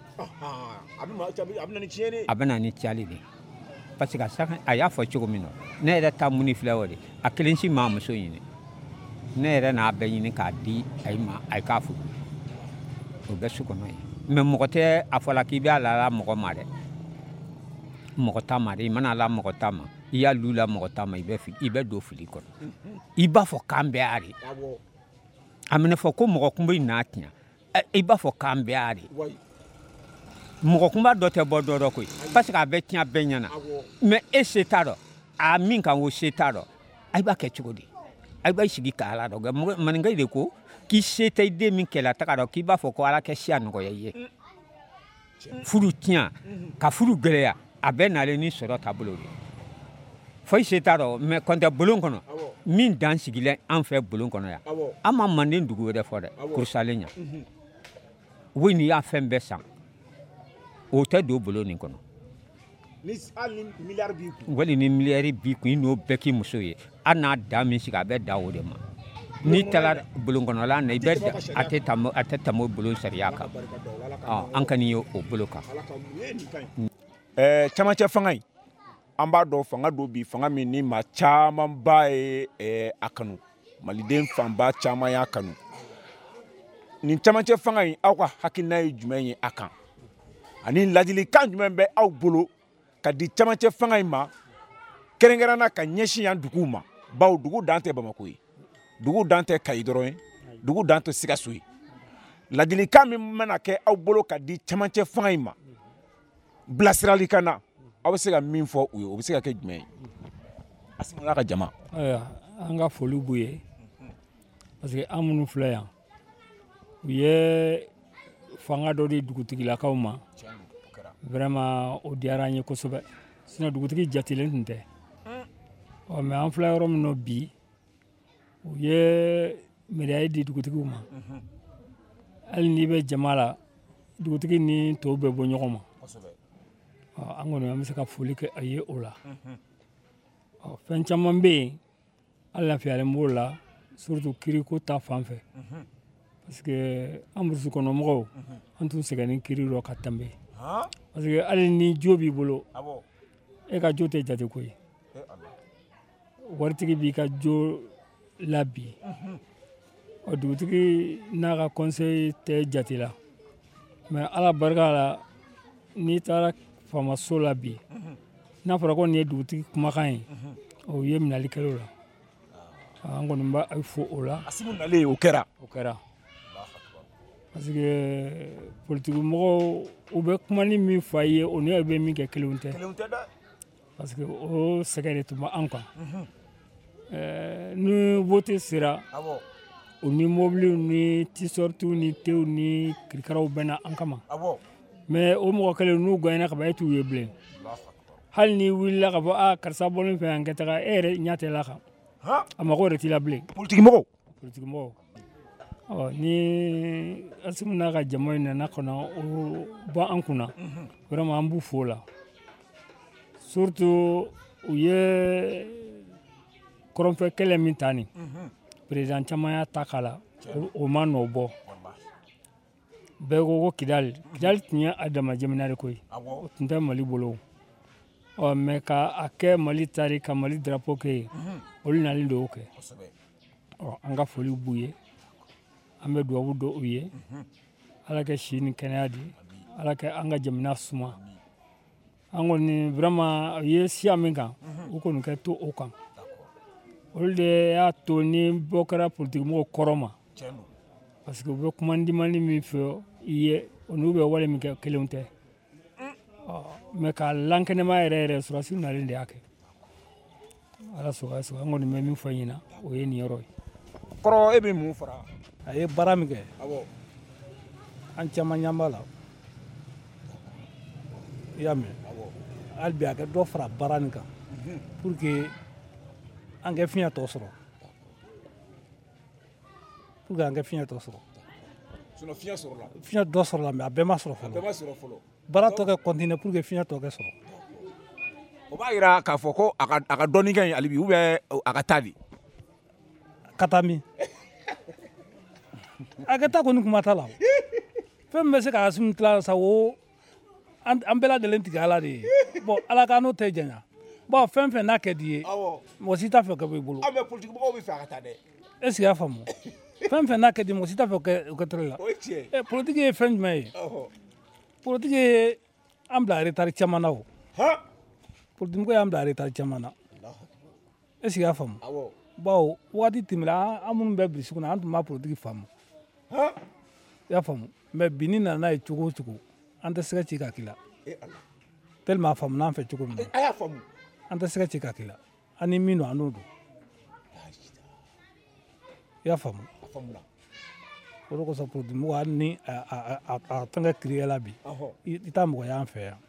a bɛ na ni ciyali de parce que a y'a fɔ cogo min na ne yɛrɛ ta muni filɛ o de a kelen si m'a muso ɲini ne yɛrɛ n'a bɛɛ ɲini k'a di a ma a k'a furu o bɛ su kɔnɔ ye mais mɔgɔ tɛ a fɔla k'i bɛ a la mɔgɔ ma dɛ mɔgɔ ta ma dɛ i mana la mɔgɔ ta ma i y'a lu la mɔgɔ ta ma i bɛ i bɛ don fili kɔnɔ i b'a fɔ k'an bɛɛ a de a mana fɔ ko mɔgɔ kunbɛ in n'a tiɲɛ i b'a fɔ k'an bɛɛ a de mɔgɔ kunba dɔ tɛ bɔ dɔ dɔ koyi parce que a bɛ tiɲɛ bɛɛ ɲɛna mais e se t'a dɔn a min kan o se t'a dɔn a b'a kɛ cogo di a b'a sigi ka ala dɔn maninka de ko k'i se tɛ i den min kɛlɛ taga dɔn k'i b'a fɔ ko ala kɛ siya nɔgɔya i ye furu tiɲɛ ka furu gɛlɛya a bɛɛ nalen ni sɔrɔ taabolo de foyi se t'a dɔn mais kɔntɛ bulon kɔnɔ min dan sigilen an fɛ bulon kɔnɔ yan an ma manden dugu wɛrɛ fɔ dɛ kurusalen ɲa oui n'i y'a fɛn bɛɛ san o tɛ don bulon nin kɔnɔ wali ni miliyari b'i kun i n'o bɛɛ k'i muso ye hali n'a da min sigi a bɛ da o de ma n'i taara bulon kɔnɔla na i bɛ a tɛ tɛmɛ a tɛ tɛmɛ o bulon sariya kan an ka nin ye o bolo kan ɛɛ camancɛ fanga in an b'a dɔn fanga dɔ bi fanga min ni maa camanba ye a kanu maliden fanba caman y'a kanu nin camancɛ fanga in aw ka hakilina ye jumɛn ye a kan ani ladilikan jumɛn bɛ aw bolo ka di camancɛ fanga in ma kɛrɛnkɛrɛnna ka ɲɛsin yan duguw ma bawo dugu dan tɛ Bamako ye dugu dan tɛ Kayi dɔrɔn ye dugu dan tɛ Sikaso ye ladilikan min mana kɛ aw bolo ka di camancɛ fanga in ma bilasiralikan na aw bɛ se ka min fɔ u ye o bɛ se ka kɛ jumɛn ye Asimala ka jama an ka foli b'u ye parce que an minnu filɛ yan u ye fanga dɔ di dugutigilakaw ma vraiment o diyara an ye kosɛbɛ sinon dugutigi jatilen tun tɛ ɔ mais an filɛ yɔrɔ min na bi u ye médaille di dugutigiw ma hali n'i bɛ jama la dugutigi ni tɔw bɛ bɔ ɲɔgɔn ma an kɔni an bɛ se ka foli kɛ a ye o la fɛn caman bɛ yen hali lafiyalen b'o la surtout kiriko ta fan fɛ parce que an burusi kɔnɔ mɔgɔw an tun sɛgɛnnen kiri rɔ ka tɛmɛ parce que hali ni jo b'i bolo e ka jo tɛ jate koyi waritigi b'i ka jo la bi o dugutigi n'a ka conseil tɛ jate la mais ala barika la n'i taara faamaso la bi n'a fɔra ko nin ye dugutigi kumakan ye o ye minɛli kɛla o la an kɔni b'a fɔ o la Asimu nalen o kɛra o kɛra parce que politique mɔgɔw u bɛ kuma ni min fɔ a ye o ni e bɛ min kɛ kelenw tɛ parce que o sɛgɛ de tun bɛ an kan ni vote sera o ni mobiliw ni t-shirtiw ni tew ni kirikaraw bɛ na an kama mais o mɔgɔ kelen n'u gagné ka ban e t'u ye bilen hali ni wulila ka fɔ a karisa bɔlen fɛ yan ka taga e yɛrɛ ɲɛ tɛ la kan a mago yɛrɛ t'i la bilen politique mɔgɔw politique mɔgɔw ɔ ni Asimu n'a ka jama in nana ka na o bɔ an kunna vraiment an b'u fo la surtout u ye kɔrɔnfɛ kɛlɛ min ta nin président caman y'a ta k'a la o ma nɔ bɔ bɛɛ ko ko Kidali Kidali tun ye a dama jamana de koyi o tun tɛ Mali bolo ɔ mais ka a kɛ Mali tari ka Mali drapeau kɛ yen olu nalen don o kɛ ɔ an ka foli b'u ye an bɛ dugawu don u ye ala kɛ si ni kɛnɛya di ala kɛ an ka jamana suma an kɔni vraiment ye siya min kan u kɔni kɛ to o kan olu de y'a to ni bɔ kɛra politique mɔgɔw kɔrɔ ma parce que u bɛ kuma dimani min fɛ i ye o n'u bɛ wale min kɛ kelenw tɛ mais k'a lankɛnɛma yɛrɛ yɛrɛ sɔrɔsi nalen de y'a kɛ ala sɔgɔ sɔgɔ an kɔni bɛ min fɔ ɲina o ye nin yɔrɔ ye kɔrɔ e bɛ mun fara a ye baara min kɛ awɔ an caman ɲɛ b'a la i y'a mɛn hali bi a kɛ dɔ fara baara nin kan pour que an kɛ fiɲɛ tɔ sɔrɔ pour que an kɛ fiɲɛ tɔ sɔrɔ sinon fiɲɛ sɔrɔla fiɲɛ dɔ sɔrɔla mais a bɛɛ ma sɔrɔ a bɛɛ ma sɔrɔ fɔlɔ baara tɔ kɛ continuer pour que fiɲɛ tɔ kɛ sɔrɔ o b'a yira k'a fɔ ko a ka a ka dɔnni kɛ hali bi ou bien a ka taa de ka taa min a ka taa kɔni kuma t'a la fɛn min bɛ se ka Asimu tila sa o an bɛɛ lajɛlen tigɛ ala de ye bon ala k'an n'o tɛ janya bon fɛn fɛn n'a kɛ di ye mɔgɔ si t'a fɛ ka bɔ i bolo an bɛ politique mɔgɔw bɛ fɛ a ka taa dɛ est ce que i y'a faamu fɛn fɛn n'a kɛ di mɔgɔ si t'a fɛ o kɛ tere la o ye tiɲɛ ɛ politique ye fɛn jumɛn ye politique ye an bila retard caman na o politique mɔgɔ y'an bila retard caman na est ce que i y'a faamu bawo waati tɛmɛna an minnu bɛ bilisi kɔnɔ an tun b'a politique faamu i y'a faamu mais bi ni nana n'a ye cogo o cogo an tɛ sɛgɛ ci ka k'i la tellement a faamuna an fɛ cogo min na a y'a faamu an tɛ sɛgɛ ci ka k'i la an ni min don an n'o don i y'a faamu o de kosɔn politique mɔgɔ hali ni a fɛngɛ créé la bi i t'a mɔgɔ y'an fɛ yan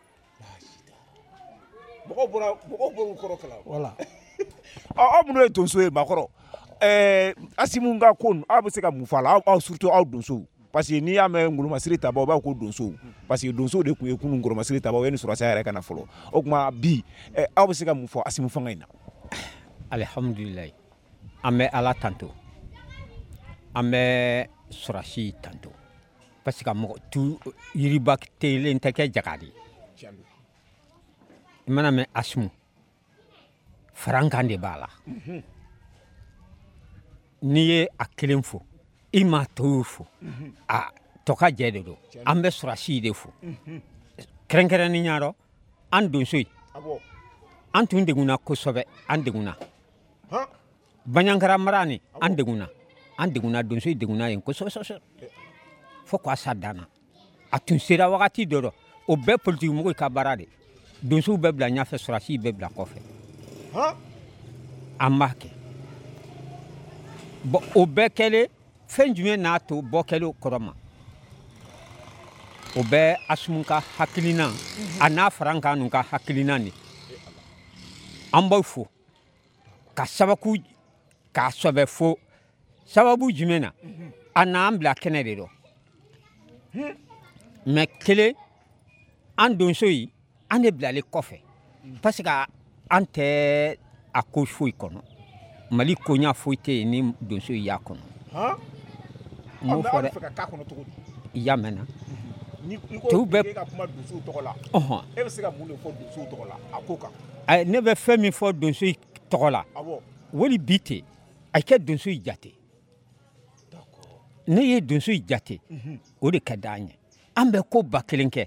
mɔgɔw bɔra mɔgɔw bɔra u kɔrɔ kala voilà aw minnu ye donso ye makɔrɔ ɛɛ Asimu ka ko aw bɛ se ka mun fɔ a la aw surtout aw donsow parce que n'i y'a mɛn ngolomasiri tabaw b'a ko donsow parce que donsow de tun ye kunun ngolomasiri tabaw yani sɔrɔsiya yɛrɛ ka na fɔlɔ o tuma bi aw bɛ se ka mun fɔ Asimu fanga in na alhamdulilayi an bɛ ala tanto an bɛ sɔrɔsi tanto parce que mɔgɔ tu yiriba telen tɛ kɛ jagadi i mana mɛn Asimu farankan de b'a la n'i ye a kelen fo i ma tɔw fo a tɔ ka jɛ de don an bɛ sɔrɔsi de fo kɛrɛnkɛrɛnnenya la an donso ye an tun degunna kosɛbɛ an degunna Baɲankara mara ni an degunna an degunna donso ye degunna yen kosɛbɛ fo k'a sa danna a tun sera wagati dɔ la o bɛɛ politique mɔgɔw ka baara de donsow bɛ bila ɲɛfɛ sɔrɔsi bɛ bila kɔfɛ an b'a kɛ bon o bɛɛ kɛlen fɛn jumɛn n'a to bɔ kɛlen kɔrɔ ma o bɛ Asimu ka hakilina a n'a farankan ninnu ka hakilina de an b'aw fo ka sababu k'a sɔbɛ fo sababu jumɛn na a n'an bila kɛnɛ de rɔ mais kelen an donso yi an de bilalen kɔfɛ parce que an tɛ a ko foyi kɔnɔ Mali koɲa foyi tɛ yen ni donso y'a kɔnɔ m'o fɔ dɛ i y'a mɛn na tɔw bɛ ka kuma donsow tɔgɔ la e bɛ se ka mun de fɔ donsow tɔgɔ la a ko kan ne bɛ fɛn min fɔ donso tɔgɔ la wali bi ten a kɛ donso jate ne ye donso jate o de ka d'an ye an bɛ ko ba kelen kɛ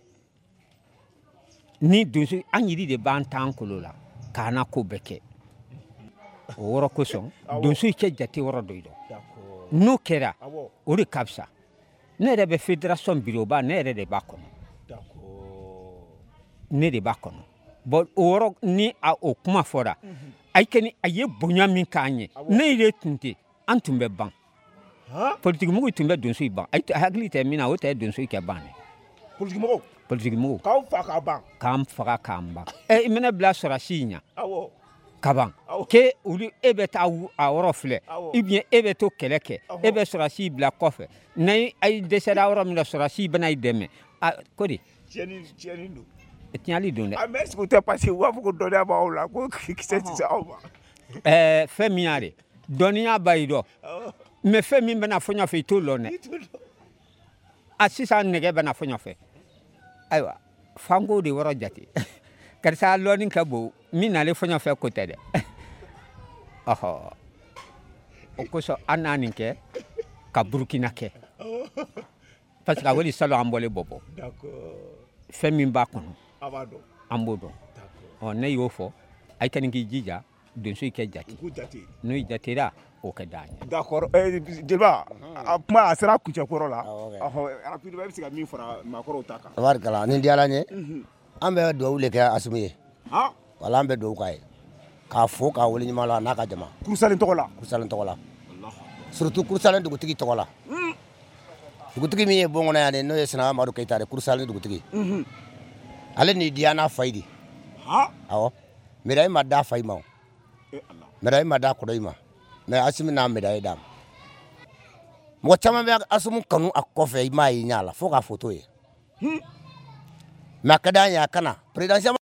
ni donso an yiri de b'an t'an kolo la k'an na ko bɛɛ kɛ o wɔrɔ kosɔn donso kɛ jate wɔrɔ dɔ ye dɔn n'o kɛra o de ka fisa ne yɛrɛ bɛ fédération bureauba ne yɛrɛ de b'a kɔnɔ ne de b'a kɔnɔ bon o wɔrɔ ni o kuma fɔra a kɛ a ye bonya min k'an ye ne yɛrɛ tun tɛ an tun bɛ ban politique mɔgɔw tun bɛ donso ban a hakili tɛ min na o tɛ donso kɛ ban dɛ politique mɔgɔw politique mɔgɔw k'aw faga k'a ban k'an faga k'an ban ɛ i mana bila sɔrɔsi ɲɛ ka ban ke olu e bɛ taa a wɔrɔ filɛ ou bien e bɛ to kɛlɛ kɛ e bɛ sɔrɔsi bila kɔfɛ ni a dɛsɛra yɔrɔ min na sɔrɔsi bɛna i dɛmɛ ko de tiɲɛni don tiɲɛli don dɛ mais est-ce que o tɛ parce que u b'a fɔ ko dɔnniya b'aw la ko kisɛ tɛ se aw ma ɛɛ fɛn min y'a de dɔnniya b'a yi dɔn mais fɛn min bɛna fɔ ɲɔgɔn fɛ i t'o lɔn dɛ a sisan nɛgɛ bɛna fɔ ɲɔgɔn fɛ ayiwa fanko de wɔrɔ jate karisa lɔnni ka bon min n'ale fɔ ɲɔgɔn fɛ ko tɛ dɛ ɔhɔ o kosɔn an n'a nin kɛ ka Burukina kɛ parce que wali salo ambole bobo d'accord fɛn min b'a kɔnɔ a b'a dɔn an b'o dɔn ɔ ne y'o fɔ a ka nin k'i jija donso i kɛ jate n'o jatera o kɛ d'an ye d'accord jeliba a kuma a sera kuncɛkɔrɔ la rapidement i bɛ se ka min fara maakɔrɔw ta kan tabarikala nin diyara n ye an bɛ duwawu de kɛ Asimu ye wala an bɛ duwawu k'a ye k'a fo k'a waleɲuman la n'a ka jama Kurusalen tɔgɔ la Kurusalen tɔgɔ la surtout Kurusalen dugutigi tɔgɔ la dugutigi min ye bon kɔnɔ yan de n'o ye Sina Amadu Keyita de Kurusalen dugutigi ale ni diya n'a fa ye de awɔ médaille ma d'a fa ma médaille ma d'a kɔrɔ ma mais Asimu n'a médaille d'a ma mɔgɔ caman bɛ Asimu kanu a kɔfɛ i m'a ye ɲɛ la fo k'a photo ye mais a ka d'an ye a kana présidentiellement.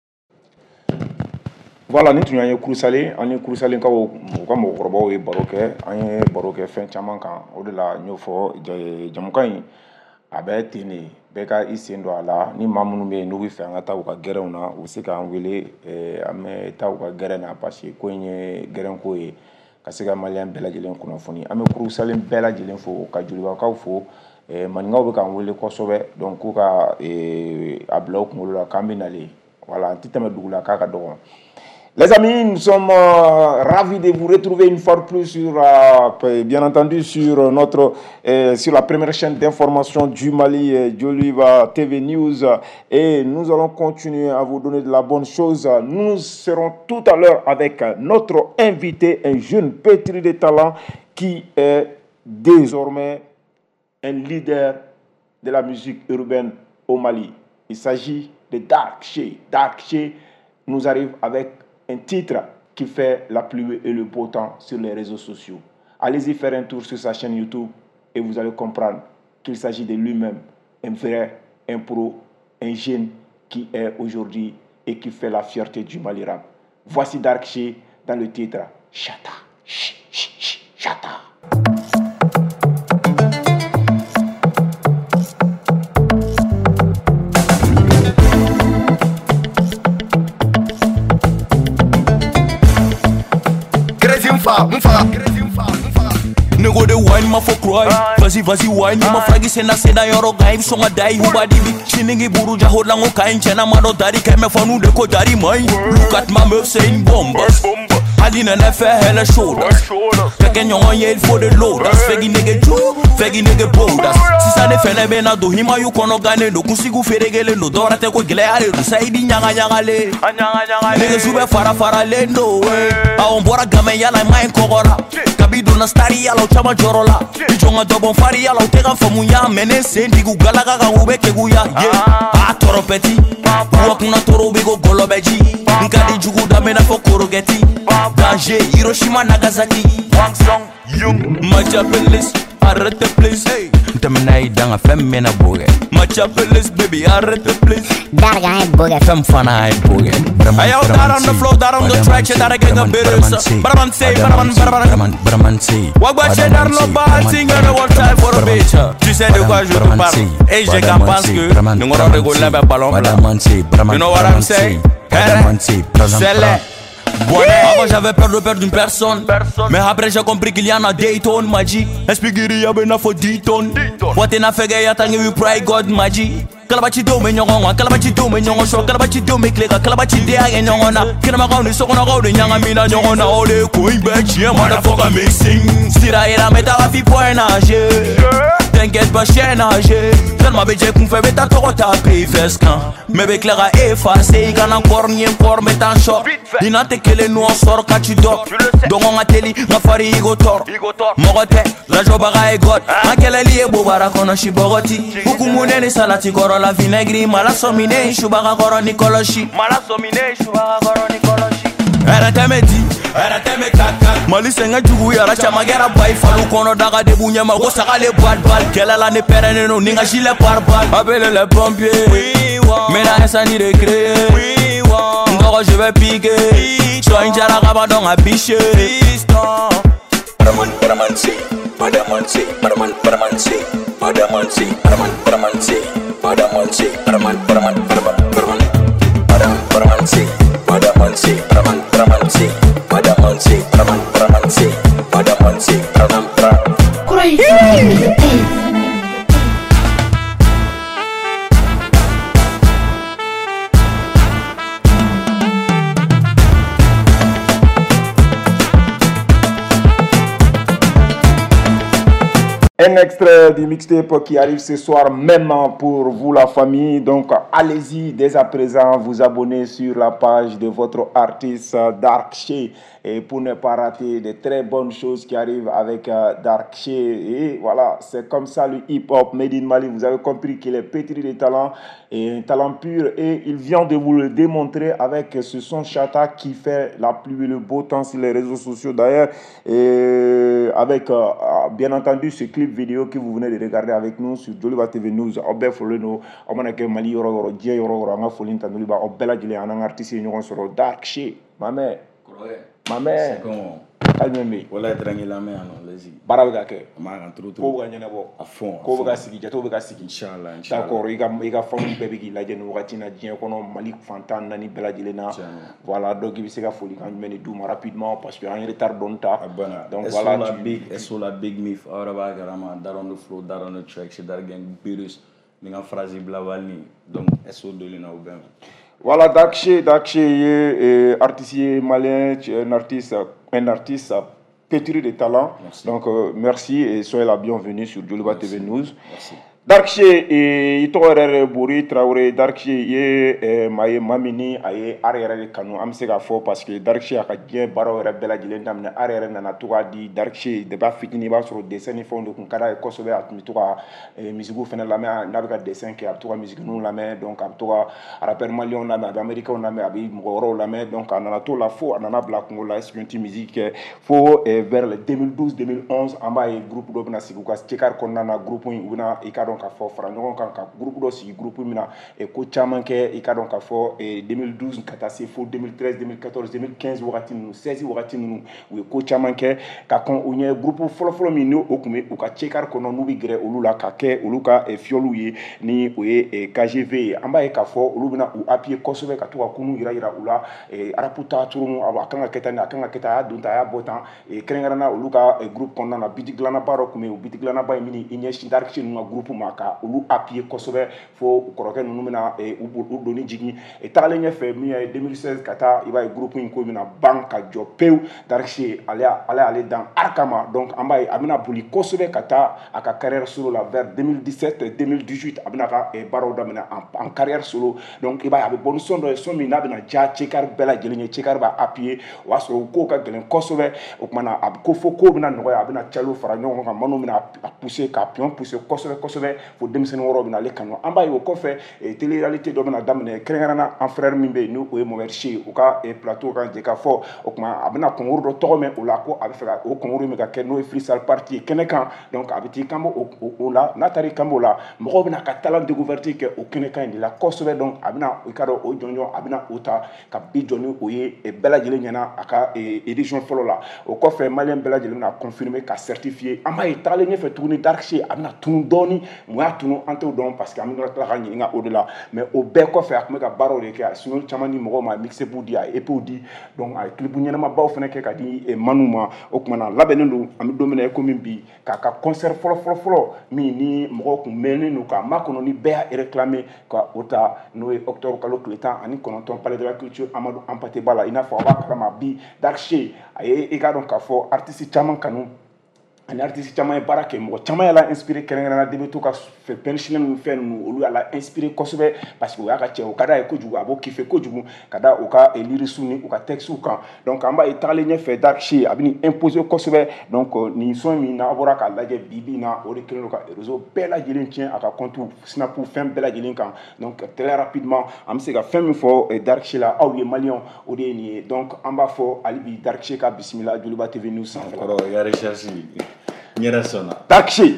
Voilà, ni tun y'an ye Kurusalen ani Kurusalenkaw u ka mɔgɔkɔrɔbaw ye baro kɛ an ye baro kɛ fɛn caman kan o de la n y'o fɔ jamukan in a bɛ ten de bɛɛ ka i sen don a la ni maa minnu bɛ yen n'u bɛ fɛ an ka taa u ka gɛrɛnw na u bɛ se k'an wele an bɛ taa u ka gɛrɛn na parce que ko in ye gɛrɛn ko ye ka se ka maliyɛn bɛɛ lajɛlen kunnafoni an bɛ Kurusalen bɛɛ lajɛlen fo ka Jolibakaw fo maninkaw bɛ k'an wele kosɛbɛ donc k'u ka a bila u kunkolo la k'an bɛ nalen voilà an tɛ tɛmɛ dugu la k'a ka dɔgɔ. Les amis, nous sommes euh, ravis de vous retrouver une fois de plus sur, euh, bien entendu, sur notre, euh, sur la première chaîne d'information du Mali, euh, Joliba T V News, et nous allons continuer à vous donner de la bonne chose. Nous serons tout à l'heure avec notre invité, un jeune pétri de talent qui est désormais un leader de la musique urbaine au Mali. Il s'agit de Dark Shay. Dark Shay nous arrive avec un titre qui fait la pluie et le beau temps sur les réseaux sociaux. Allez-y faire un tour sur sa chaîne YouTube et vous allez comprendre qu'il s'agit de lui-même, un vrai, un pro, un jeune qui est aujourd'hui et qui fait la fierté du Mali rap. Voici Dark Shay dans le titre Chata. Ch ch ch Chata. Nego de wine ma for cry Vazi vazi wine ma fragi sena sena yoro gaib songa dai huba dibi Chiningi buru jaho lango kain chena mano dari keme fanu de ko dari mai Look at my meuf saying bombas Alina ne fait hella shoulders Feke nyongo ye il faut de lodas Fegi nege ju, fegi nege bodas Sisa ne fene bena do hima yu kono gane do Kusigu feregele no dora te ko gile ale do Saidi nyanga nyanga le Nege sube fara fara le no A ombora game yala main kogora Kabido na stari yala chama jorola Ijonga dobon fari yala utega famu ya Mene sendi gu galaga ga ube kegu ya A toro peti Uwa kuna toro bigo golo beji Nkadi jugu da mena fo korogeti Danger Hiroshima Nagasaki Wang Song Yung Macha Pelis Arrête please hey Ntamina idanga fem mena boge Macha Pelis baby arrête please Darga hai boge Fem fana hai boge Ayo down on the floor down on the track Che dara genga beres Baraman say Baraman Baraman Baraman say Wagwa che dar no bad thing And one time for a bitch Tu sais de quoi je te parle Et je qu'en pense que Nous on rigole avec ballon blanc You know what I'm saying C'est là Avant j'avais peur de perdre une personne Mais après j'ai compris qu'il y en a des tonnes Maji Espigiri ya bena for dix tonnes Wate na fege ya tangi we pray God Maji Kalabachi do me nyongo Kalabachi do me nyongo show Kalabachi do me klega Kalabachi de ya nyongo na Kina magauni soko na gaudi nyanga mina nyongo na Ole koi bitch yeah motherfucker mixing Sira ira meta la fi point nage T'inquiète pas chien nage Tellement béje qu'on fait bêta toro taper fescan Mais bec l'air à effacer Il gagne encore ni encore mais t'en short Il n'a que les nous on sort quand tu dors Donc on a télé Ma fari igo tor Morote La jobara e god Akele liye bobara kono shibogoti Buku munene salati koro la vinegri Mala somine shubara koro nikoloshi Mala somine shubara koro nikoloshi Era temeti Era teme kaka Mali senga jugu yara chama gera bai Falu kono daga debu nyama Go saka le bal bal Kela la ne perene no Ninga chile par bal Appelle les pompiers Oui wa Mena esa ni de créer Oui wa Ndoro je vais piquer Sois une jara gaba don a biche Piston Baraman baraman si Badaman si Baraman baraman si Badaman si Baraman baraman si Badaman si Baraman baraman baraman baraman Badaman baraman si Badaman si Baraman baraman si Badaman si Baraman baraman si Badaman si Baraman baraman Crazy Un extrait du mixtape qui arrive ce soir même pour vous la famille. Donc allez-y dès à présent vous abonner sur la page de votre artiste Dark Shea et pour ne pas rater de très bonnes choses qui arrivent avec Dark Shea. Et voilà, c'est comme ça le hip-hop made in Mali. Vous avez compris qu'il est pétri de talent et un talent pur et il vient de vous le démontrer avec ce son Chata qui fait la pluie et le beau temps sur les réseaux sociaux d'ailleurs et avec euh, bien entendu ce clip vidéo que vous venez de regarder avec nous sur Joliba T V News. Obé Foleno, Omanake Mali Yoro Yoro, Dje Yoro Yoro, Anga Folinta Noliba, Obela Djile, Anang artiste Nyon Soro, Dark Shea, ma mère, ma mère, c'est comment? Calme-moi. Voilà, tranquille la main, non, vas-y. Baraga ke. Magan trop trop. Ko ga nyana bo. À fond. Ko ga sigi, jato ga sigi. Inshallah, inshallah. D'accord, il ga il ga famu bébé ki la jenu wakati na dien kono Malik Fantan nani bela Djile na. Voilà, donc il se ga foli kan meni douma rapidement parce que en retard donta. Donc voilà, la big, eso la big myth. Ora ba garama, dar on the flow, dar on the track, c'est dar gang virus. Ninga phrase blavalni. Donc eso dolina ou ben. Voilà, Dark Shea, Dark Shea, artiste malien, un artiste, un artiste pétri de talent. Merci. Donc, euh, merci et soyez la bienvenue sur Joliba T V News. Merci. Dark Shea et Itorere Bouri Traoré, Dark Shea et Maye Mamini aye arrière de kanu am se ga fo parce que Dark Shea ka dien baro re bela jilen damne arrière na tuga di Dark Shea de ba fitini ba sur dessin ni fond de kun kada ko sobe at mi tuga musique fena la mais na ba dessin ke tuga musique nous la mais donc am tuga rappeur malion la mais américain la mais abi mgoro la mais donc anana to la fo anana black ngola espionti musique fo vers le deux mille douze deux mille onze amba e groupe do bna sigu ka checkar kon na groupe una ikado ka fo fara ɲɔgɔn kan ka groupe dɔ sigi groupe min na e ko caman kɛ i ka dɔn k'a fɔ deux mille douze ka taa se fo deux mille treize deux mille quatorze deux mille quinze wagati ninnu seize wagati ninnu u ye ko caman kɛ ka kɔn u ɲɛ groupe fɔlɔfɔlɔ min ni o tun bɛ u ka cekari kɔnɔ n'u bɛ gɛrɛ olu la ka kɛ olu ka fiyɔliw ye ni o ye K G V ye an b'a ye k'a fɔ olu bɛna u appuyer kosɛbɛ ka to ka kunu yira yira u la arapu taa turu a kan ka kɛ tan a kan ka kɛ tan a y'a don tan a y'a bɔ tan kɛrɛnkɛrɛnna olu ka groupe kɔnɔna na biti dilannaba dɔ tun bɛ yen o biti dilannaba in min i ɲɛsin Dark Shea ninnu ka groupe ma ka olu appuyer kosɛbɛ fo kɔrɔkɛ ninnu bɛna u doni jigin tagalen ɲɛfɛ min ye deux mille seize ka taa i b'a ye groupe in ko bɛna ban ka jɔ pewu Dark Shea ale y'ale dan arc ma donc an b'a ye a bɛna boli kosɛbɛ ka taa a ka carrière solo la vers deux mille dix-sept deux mille dix-huit a bɛna ka baaraw daminɛ en carrière solo donc i b'a ye a bɛ bɔ ni son dɔ ye son min n'a bɛna diya cekari bɛɛ lajɛlen ye cekari b'a appuyer o y'a sɔrɔ o ko ka gɛlɛn kosɛbɛ o kumana a bɛ ko fo ko bɛna nɔgɔya a bɛna calo fara ɲɔgɔn kan minnu bɛna a pousser ka pion pousser kosɛbɛ kosɛbɛ fo denmisɛnnin wɔɔrɔ bɛna ale kanu an b'a ye o kɔfɛ télé-réalité dɔ bɛna daminɛ kɛrɛnkɛrɛnna an frère min bɛ yen n'o ye Mohamed Shea o ka plateau kan jɛ k'a fɔ o tuma a bɛna concours dɔ tɔgɔ mɛn o la ko a bɛ fɛ ka o concours min bɛ ka kɛ n'o ye freestyle party ye kɛnɛ kan donc a bɛ t'i kanbɔ o la n'a taara i kanbɔ o la mɔgɔw bɛna ka talent découverte kɛ o kɛnɛ kan in de la kosɛbɛ donc a bɛna i ka dɔn o jɔnjɔn a bɛna o ta ka bi jɔ ni o ye bɛɛ lajɛlen ɲɛna a ka édition fɔlɔ la o kɔfɛ maliyɛn bɛɛ lajɛlen bɛna confirmer ka certifier an b'a ye tagalen ɲɛfɛ tuguni Dark Shea a bɛna tunu dɔɔni mun y'a tunu an t'o dɔn parce que an bɛna tila ka ɲininka o de la mais o bɛɛ kɔfɛ a tun bɛ ka baaraw de kɛ a single caman di mɔgɔw ma a mixtape di a ye E P di donc a ye clip ɲɛnamabaw fana kɛ ka di Manu ma o kumana labɛnnen don an bɛ don min na e komi bi k'a ka concert fɔlɔ fɔlɔ fɔlɔ min ni mɔgɔw kun mɛnnen don k'a makɔnɔ ni bɛɛ y'a réclamé ka o ta n'o ye octobre kalo tile tan ani kɔnɔntɔn palais de la culture Amadou Hampâté Bâ la i n'a fɔ a b'a kalama bi Dark Shea a ye i k'a dɔn k'a fɔ artiste caman kanu ani artiste caman ye baara kɛ mɔgɔ caman y'a la inspiré kɛrɛnkɛrɛnna de bɛ to ka fɛ punchline ninnu fɛn ninnu olu y'a la inspiré kosɛbɛ parce que o y'a ka cɛ o ka d'a ye kojugu a b'o kiffe kojugu ka da o ka lyrics ni o ka textes kan donc an b'a ye tagalen ɲɛfɛ Dark Shea a bɛ nin imposer kosɛbɛ donc nin son min n'a bɔra k'a lajɛ bi bi in na o de kɛlen don ka réseau bɛɛ lajɛlen tiɲɛ a ka compte snap fɛn bɛɛ lajɛlen kan donc très rapidement an bɛ se ka fɛn min fɔ Dark Shea la aw ye maliyɛnw o de ye nin ye donc an b'a fɔ hali bi Dark Shea ka bisimila Joliba T V News sanfɛ. Kɔrɔ i ka recherche. Dark Shea.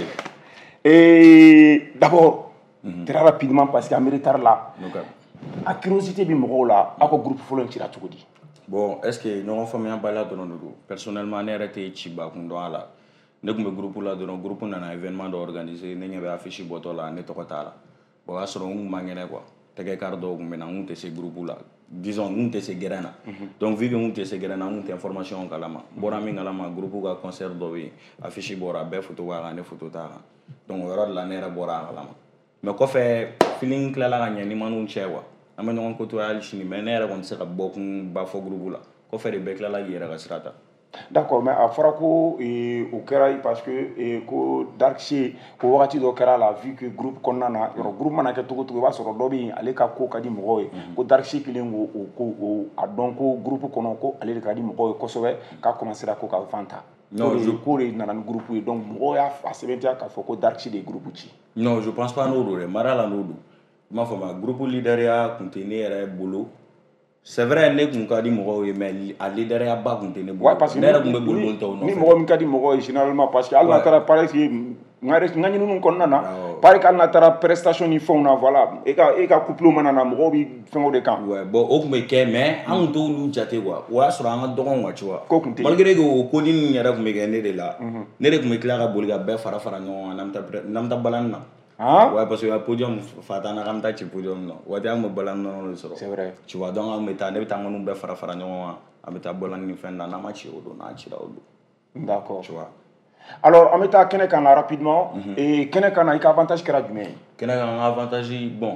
Et d'abord, mm-hmm. très rapidement, parce qu'à retard là, okay. La curiosité de mɔgɔw la, aw ka groupe fɔlɔ in cira cogo di? Bon, est-ce que ɲɔgɔn faamuya bala dɔrɔn de don? Personnellement, ne yɛrɛ tɛ ciba kun dɔn a la. Ne tun bɛ groupe la dɔrɔn, groupe nana événement dɔ organiser, ne ɲɛ bɛ affiche bɔtɔ la, ne tɔgɔ t'a la. Bon, o y'a sɔrɔ n kun man kɛnɛ quoi. Tɛgɛ kari dɔw kun bɛ na, n kun tɛ se groupe la. Disons, n kun tɛ se gɛrɛn na. Donc, vu que n kun tɛ se gɛrɛn na, n kun tɛ information kalama. Bɔra min kalama, groupe ka concert dɔ bɛ yen, affiche bɔra, bɛɛ photo b'a kan, ne photo t'a kan. Donc, o yɔrɔ de la, ne yɛrɛ bɔra a kalama. Mais kɔfɛ, feeling tilala ka ɲɛ ni maniw cɛ quoi. An bɛ ɲɔgɔn côtoyer hali sini, mais ne yɛrɛ kɔni tɛ se ka bɔ kun ba fɔ groupe la. Kɔfɛ de bɛɛ tilala k'i yɛrɛ ka sira ta. D'accord, mais a fɔra ko o kɛra parce que ko Darkshade ko wagati dɔ kɛra la vu que groupe kɔnɔna na yɔrɔ groupe mana kɛ cogo cogo i b'a sɔrɔ dɔ bɛ yen ale ka ko ka di mɔgɔw ye ko Darkshade kelen ko ko a dɔn ko groupe kɔnɔ ko ale de ka di mɔgɔw ye kosɛbɛ k'a commencera ko ka vent ta non je ko de nana ni groupe ye donc mɔgɔw y'a sɛbɛntiya k'a fɔ ko Darkshade de ye groupe ci non je pense pas n'o don dɛ mara la n'o don i m'a faamuya groupe leaderia kun tɛ ne yɛrɛ bolo c'est vrai ne kun ka di mɔgɔw ye mais a leaderia ba kun tɛ ne bolo ne yɛrɛ kun bɛ boli tɔw nɔfɛ ni mɔgɔ min ka di mɔgɔw ye généralement parce que hali n'a taara par exemple n ka ɲininiw kɔnɔna na par exemple hali n'a taara prestation ni fɛnw na voilà e ka e ka couple mana na mɔgɔw bɛ fɛnw de kan ouais bon o kun bɛ kɛ mais an kun t'olu jate quoi o y'a sɔrɔ an ka dɔgɔnw ka tu vois ko kun tɛ malgré que o ko nin yɛrɛ kun bɛ kɛ ne de la ne de kun bɛ tila ka boli ka bɛɛ fara fara ɲɔgɔn kan n'an bɛ taa balani na ah ouais parce que podium fatana kam ta ci podium no wati am balan no le soro c'est vrai tu vois donc am ta ne bi tangonu be fara fara ñoo am ta balan ni fenda na ma ci odo na ci rawo d'accord tu vois alors am ta kene kan rapidement et kene kan ay avantage kera du mais kene kan avantage bon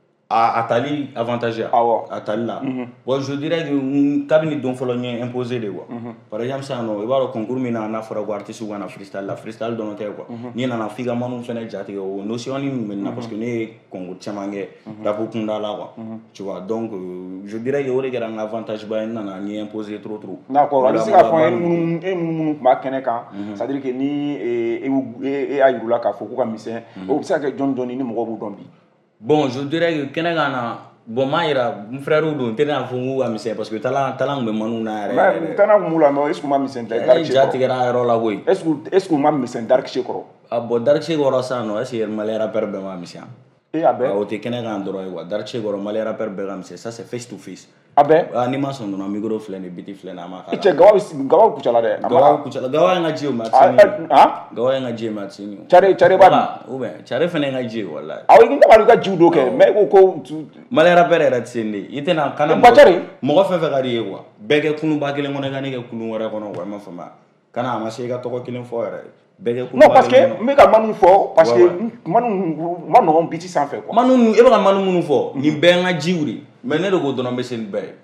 a atali avantage awo atali là bon je dirais que kabini don folo ñe imposer de quoi par exemple ça no e ba concours mi na na fara ko artiste wana freestyle la freestyle don te quoi ni na na figa manu fene jati o notion ni men na parce que ne concours chamange da pour kunda là quoi tu vois donc je dirais que o de un avantage ba na na ni imposer trop trop d'accord ali sika fo en munu en munu ba kene kan ça veut dire que ni e e ayirula ka fo ko ka mission o bisa ke John John ni mo bu don bi bon je dirais que kene gana bon ma ira mon frère ou don tena fo ngu amise parce que talent talent me manu na re mais tana mula no est-ce que ma mission dark chez jati gara ero la boy est-ce que est-ce que ma mission dark chez koro ah bon dark chez goro sa no est-ce que malera perbe ma mission et abe ah o te kene gan doro wa dark chez goro malera perbe gam c'est ça c'est face to face abe animation no micro flene biti flene ama kala e gawa gawa kuchala de gawa kuchala gawa nga jio matini ah gawa nga jio matini chare chare ba ou bien chare fene nga jio wallahi awi ngi tabalu ka judo ke mais ko ko malera perera tsende itena kana mo chare mo fe fe gari wa bege kunu ba kelen ngone gani ke kunu wara kono wa ma fama kana ma se ga to ko kelen fo yare bege kunu non parce que me ka manu fo parce que manu manu on biti sans faire quoi manu e ba manu munu fo ni be nga jiwri mais ne go dono be sen be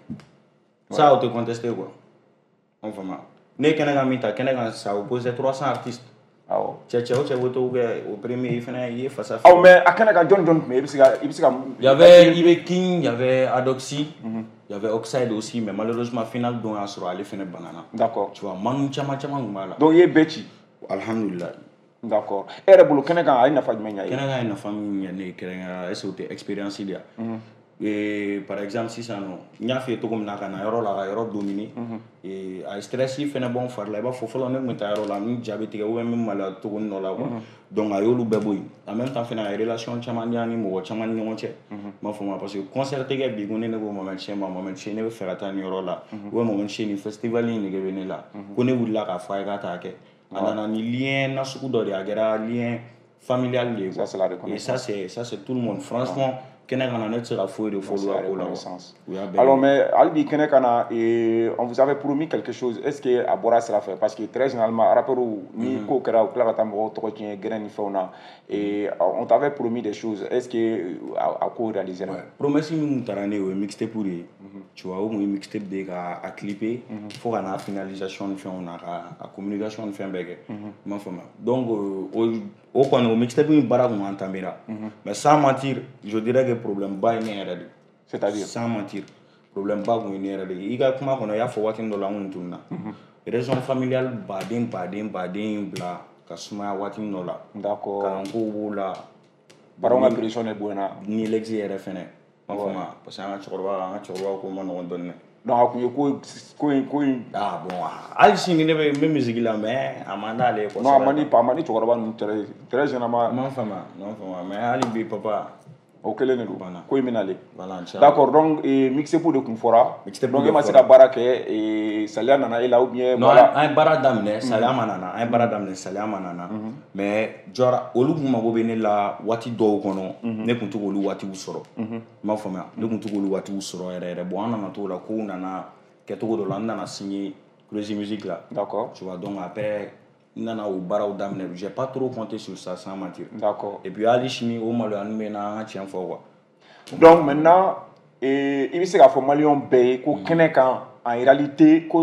ça on te contester quoi on fama ne kena ga mita kena ga ça opposé trois cents artistes ah che che o che voto au premier il fena il face à face ah mais akena ga John John mais ibisiga ibisiga il y avait Ibe King il y avait Adoxy il y avait Oxide aussi mais malheureusement final don asro aller fena banana d'accord tu vois manu chama chama ngala donc ye beti alhamdulillah d'accord ere bulu kena ga ay na fa menya kena ga na fa menya ne kena est-ce que expérience dia et par exemple si ça non nya fait to comme na kana yoro la yoro dominer et a stress il fait na bon faire là ba fo fo ne meta yoro la ni diabète ou même mala to no la donc a yolu beboy en même temps fait na relation chama ni mo chama ni mo che ma fo ma parce que concert te ga bi gone ne go moment che ma moment che ne faire ta ni yoro la ou moment che ni festival ni ga bene la ko ne wula ka fa ga ta ke anana ni lien na suku do ya gara lien familial les ça c'est la reconnaissance et ça c'est ça c'est tout le monde franchement alors mais Albi Kenekana et on vous avait promis quelque chose est-ce que à Bora sera fait parce que très généralement rapport ni ko kera ou klara tambo to ko tien grain ni fauna et on t'avait promis des choses est-ce que à quoi réaliser ouais. promesse mi tarane o mixtape pour tu vois au mixtape de ka à clipper faut qu'on a finalisation fait on a à communication fait bege ma fama donc au au quand au mixtape mi bara ko entamera mais sans mentir je dirais que problème ba ni era de c'est-à-dire sans mentir problème ba ko ni era de iga kuma kono ya fo watin do la mun tunna raison familiale badin badin badin bla kasuma watin no la d'accord kan ko la baronga pression e buena ni l'exi era fene ma fama parce que nga chorwa nga chorwa ko man won donne donc ko ko ko ah bon al sini ne be musique la mais amanda le ko non amani pas amani chorwa nous très très généralement ma fama non fama mais ali bi papa o kelen do ko minale voilà d'accord donc et mixé pour de confora donc e ma sika barake et salia nana ila ou bien voilà un baradamne salia manana un baradamne salia manana mais jora olu kuma go bene la wati do kono ne kuntu olu wati usoro ma fama ne kuntu olu wati usoro ere ere bon na to la ko nana ke to do landa na signer Crazy Music là d'accord tu vois donc après nana ou bara ou damne j'ai pas trop compté sur ça sans mentir d'accord et puis ali chimi au malo anme na tien fo quoi donc maintenant et il se ka fo malion be ko kene kan en réalité ko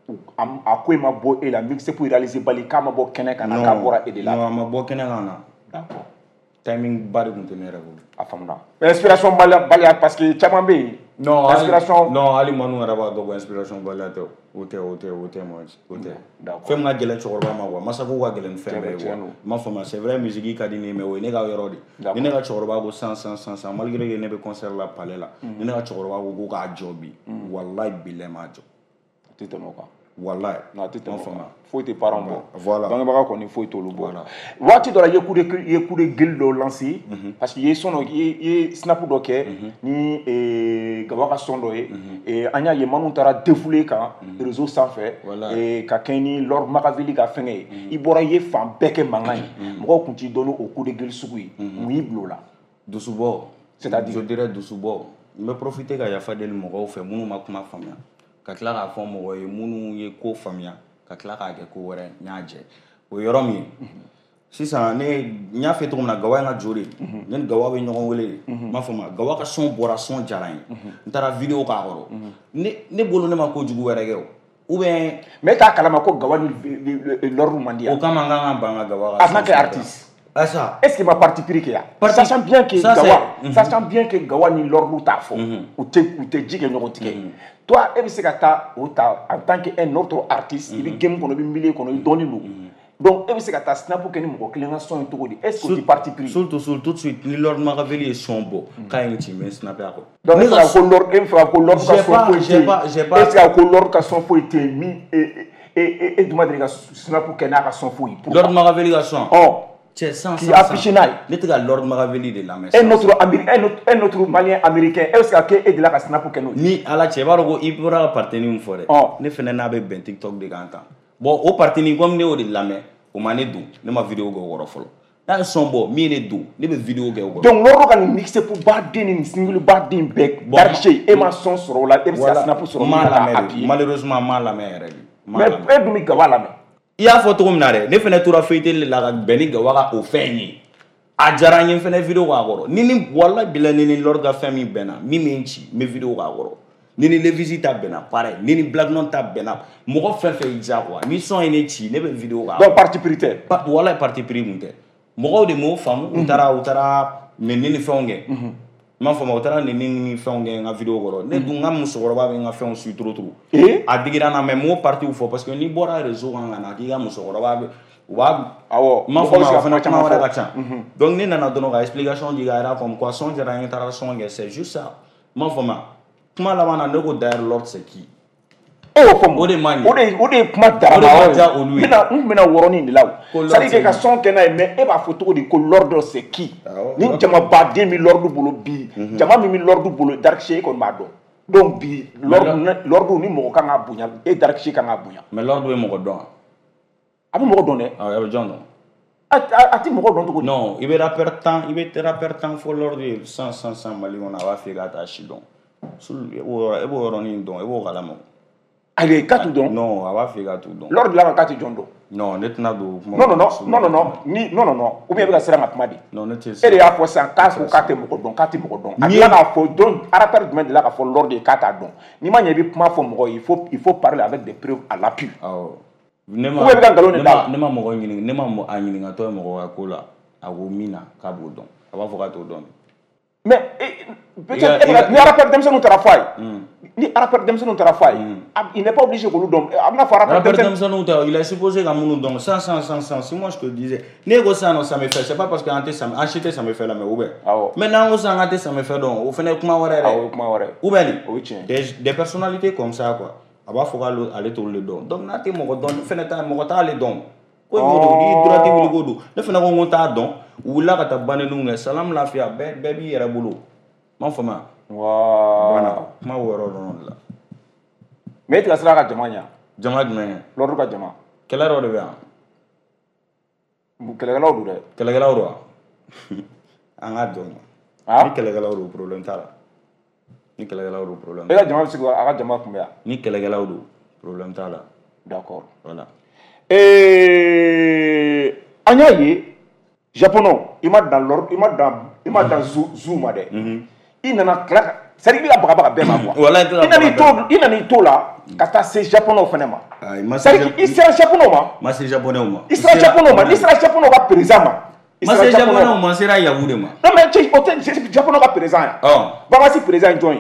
a ko ma bɔ e la mixé pour réaliser bali k'a ma bɔ kɛnɛ kan na k'a bɔra e de la. Non, a ma bɔ kɛnɛ kan na. D'accord. Timing ba de tun tɛ ne yɛrɛ bolo. A faamuna. Inspiration baliya parce que caman bɛ yen. Non, inspiration. Non, hali Manu yɛrɛ b'a dɔn ko inspiration baliya tɛ o tɛ o tɛ o tɛ moi o tɛ. D'accord. Fɛn min ka gɛlɛn cɛkɔrɔba ma quoi, Masako ka gɛlɛn ni fɛn bɛɛ ye quoi. M'a faamu, c'est vrai musique ka di ne ye mais o ye ne ka yɔrɔ de. Ni ne ka cɛkɔrɔba ko san san san san malgré que ne bɛ concert la palais la, ni ne ka cɛkɔrɔba ko ko k'a jɔ bi, wallahi billahi m'a jɔ. Tu tɛmɛ o kan. Wallahi. Non, tu tɛmɛ o kan. Foyi tɛ parent bɔ. Voilà. Bangebaga kɔni foyi t'olu bɔ. Waati dɔ la i ye coup de i ye coup de gueule dɔ lancer parce que i ye son dɔ i ye snap dɔ kɛ ni Gawa ka son dɔ ye an y'a ye Manu taara défouler kan réseau sanfɛ ka kɛɲɛ ni Lord Machiavelli ka fɛngɛ ye i bɔra i ye fan bɛɛ kɛ mankan ye mɔgɔw tun t'i dɔn o coup de gueule sugu ye mun y'i bila o la. Dusubɔ. C'est-à-dire je dirais dusubɔ. N bɛ profiter ka yafa deli mɔgɔw fɛ minnu ma kuma faamuya. Ka tila k'a fɔ mɔgɔ ye minnu ye ko faamuya ka tila k'a kɛ ko wɛrɛ n y'a jɛ o yɔrɔ min ye sisan ne n y'a fɛ cogo min na Gawa ye n ka jo de ye ne ni Gawa bɛ ɲɔgɔn wele de n b'a fɔ ma Gawa ka son bɔra son diyara n ye n taara vidéo k'a kɔrɔ ne bolo ne ma kojugu wɛrɛ kɛ o ou bien mais e t'a kalama ko Gawa ni Lord man di yan o kama n ka kan ka ban n ka Gawa ka en tant qu'artiste. Ah ça. Est-ce qu'il m'a parti pris qu'il y a sachant bien que Gawa sachant bien que Gawa ni Lord t'a fɔ ou te ou te ji kɛ ɲɔgɔn tigɛ toi e bɛ se ka taa o ta en tant que un autre artiste i bɛ game kɔnɔ i bɛ milieu kɔnɔ i dɔnnen don donc e bɛ se ka taa snap kɛ ni mɔgɔ kelen ka son ye cogo di est-ce que o tɛ parti pris. surtout surtout tout de suite ni Lord Machiavelli ye son bɔ k'a ye n ci n bɛ snap a kɔ. donc e fɛ ko Lord e fɛ ko Lord ka son foyi tɛ yen est-ce que ko Lord ka son foyi tɛ yen min e e e duma deli ka snap kɛ n'a ka son foyi. Lord Machiavelli ka son. Qui est affiché là. Ne te ka Lord Machiavelli de la un autre américain un autre malien américain est-ce que e de la ka snap kɛ n'o ye. Ni ala cɛ i b'a dɔn ko i bɔra ka partenaire min fɔ dɛ. Ne fɛnɛ n'a bɛ bɛn TikTok de kan tan. Bon o partenaire comme ne y'o de lamɛn o ma ne don ne ma vidéo kɛ o kɔrɔ fɔlɔ. N'a ye son bɔ min ye ne don ne bɛ vidéo kɛ o kɔrɔ. Donc Lord ka nin mixé pour baden ni single baden bɛɛ Dark Shade e ma son sɔrɔ o la e bɛ se ka snap sɔrɔ o la. Malheureusement n m'a lamɛn yɛrɛ de. Mais e dun bɛ Gawa lamɛn. I y'a fɔ cogo min na dɛ ne fɛnɛ tora feuilleté la ka bɛn ni Gawa ka o fɛn ye. A diyara n ye fɛnɛ vidéo k'a kɔrɔ ni ni wallahi billahi ni ni Lord ka fɛn min bɛnna min bɛ n ci n bɛ vidéo k'a kɔrɔ ni ni Levizi ta bɛnna pareil ni ni Black Non ta bɛnna mɔgɔ fɛn fɛn y'i diya quoi ni son ye ne ci ne bɛ vidéo k'a kɔrɔ. Donc parti pris tɛ. Wallahi parti pris kun tɛ mɔgɔw de m'o faamu u taara u taara nɛni ni fɛnw kɛ n m'a fɔ ma u taara nɛni ni fɛnw kɛ n ka vidéo kɔrɔ ne dun n ka musokɔrɔba bɛ n ka fɛnw suit trop trop a digira n na mais m'o parti fɔ parce que n'i bɔra réseau kan ka na k'i ka musokɔrɔba bɛ u b'a awɔ m'a fɔ ma o fana caman wɛrɛ ka ca donc ne nana dɔrɔn ka explication di k'a jira comme quoi son diyara n ye taara son kɛ c'est juste ça m'a fɔ ma kuma laban na ne ko d'ailleurs Lord c'est qui. e y'o fɔ o de man ɲi o de o de ye kuma darama o de ma diya olu ye n bɛna n bɛna wɔrɔnin de la o c'est à dire que ka son kɛ n'a ye mais e b'a fɔ cogo di ko Lord c'est qui ni jama baden mi Lord bolo bi jama min mi Lord bolo Dark Shade e kɔni b'a dɔn donc bi Lord Lord ni mɔgɔ kan ka bonya e Dark Shade kan ka bonya. mais Lord bɛ mɔgɔ dɔn. a bɛ mɔgɔ dɔn dɛ. awɔ a bɛ jɔn dɔn. a ti mɔgɔ dɔn cogo di. non i bɛ rappeur tan i bɛ rappeur tan fɔ Lord ye san san san Mali kɔnɔ a b'a fɛ k'a taa si dɔn e b'o yɔrɔnin dɔn e b'o kalama. ale k'a t'u dɔn. non a b'a fɛ k'a t'u dɔn. Lord dilan k'a ti jɔn dɔn. non ne tɛna don kuma. non non non non non ni non non non ou bien e bɛ ka siran ka kuma de. non ne tɛ e de y'a fɔ sisan k'a fɔ k'a tɛ mɔgɔ dɔn k'a tɛ mɔgɔ dɔn. a tila k'a fɔ donc rappeur jumɛn de la k'a fɔ Lord ye k'a t'a dɔn n'i ma ɲɛ i bɛ kuma fɔ mɔgɔ ye il faut il faut parler avec des preuves à l'appui. awɔ. ne ma ne ma mɔgɔ ɲininka ne ma a ɲininkatɔ ye mɔgɔ ka ko la a ko min na k'a b'o dɔn a b'a fɔ k'a t'o dɔn. mais peut-être ni rappeur denmisɛnninw taara fɔ a ye ni rappeur denmisɛnninw taara fɔ a ye il n'est pas obligé k'olu dɔn a bɛna fɔ rappeur denmisɛnninw ta il est supposé ka minnu dɔn sans sans sans sans si moi je te disais ne ko sisan nɔ ça me fait c'est pas parce que an tɛ an si tɛ ça me fait la mais ou bien mais n'an ko sisan an tɛ ça me fait dɔn o fana ye kuma wɛrɛ dɛ. awɔ o ye kuma wɛrɛ. ou bien ni o ye tiɲɛ. des des personnalités comme ça quoi a b'a fɔ k'ale t'olu de dɔn donc n'a tɛ mɔgɔ dɔn fɛnɛ ta mɔgɔ t'ale dɔn. ko y'o don ni droite wuli ko don ne fana ko n ko t'a dɔn u wulila ka taa baneniw kɛ salamu lafiya bɛɛ bɛɛ b'i yɛrɛ bolo m'a faamuya. waa kuma o yɔrɔ dɔrɔn de la. mais e tɛ ka siran a ka jama ɲɛ. jama jumɛn. Lord ka jama. kɛlɛ dɔ de bɛ yan. kɛlɛkɛlaw don dɛ. kɛlɛkɛlaw don wa an k'a dɔn ni kɛlɛkɛlaw don problème t'a la ni kɛlɛkɛlaw don problème. e ka jama bɛ se k'a ka jama kunbɛn. ni kɛlɛkɛlaw don problème t'a la. d'accord voilà. ee an y'a ye japonɔ i ma dan Lord i ma dan i ma dan zoo zoo ma dɛ. i nana tila c'est à dire que baba baba ma quoi il n'a ni to il n'a ni to là kata c'est japonais au fenema c'est à dire il sera japonais ma ma c'est japonais ma il sera japonais ma il sera japonais ka président ma ma c'est japonais ma sera yaoundé ma non mais tu hôtel japonais ka président oh baba si président join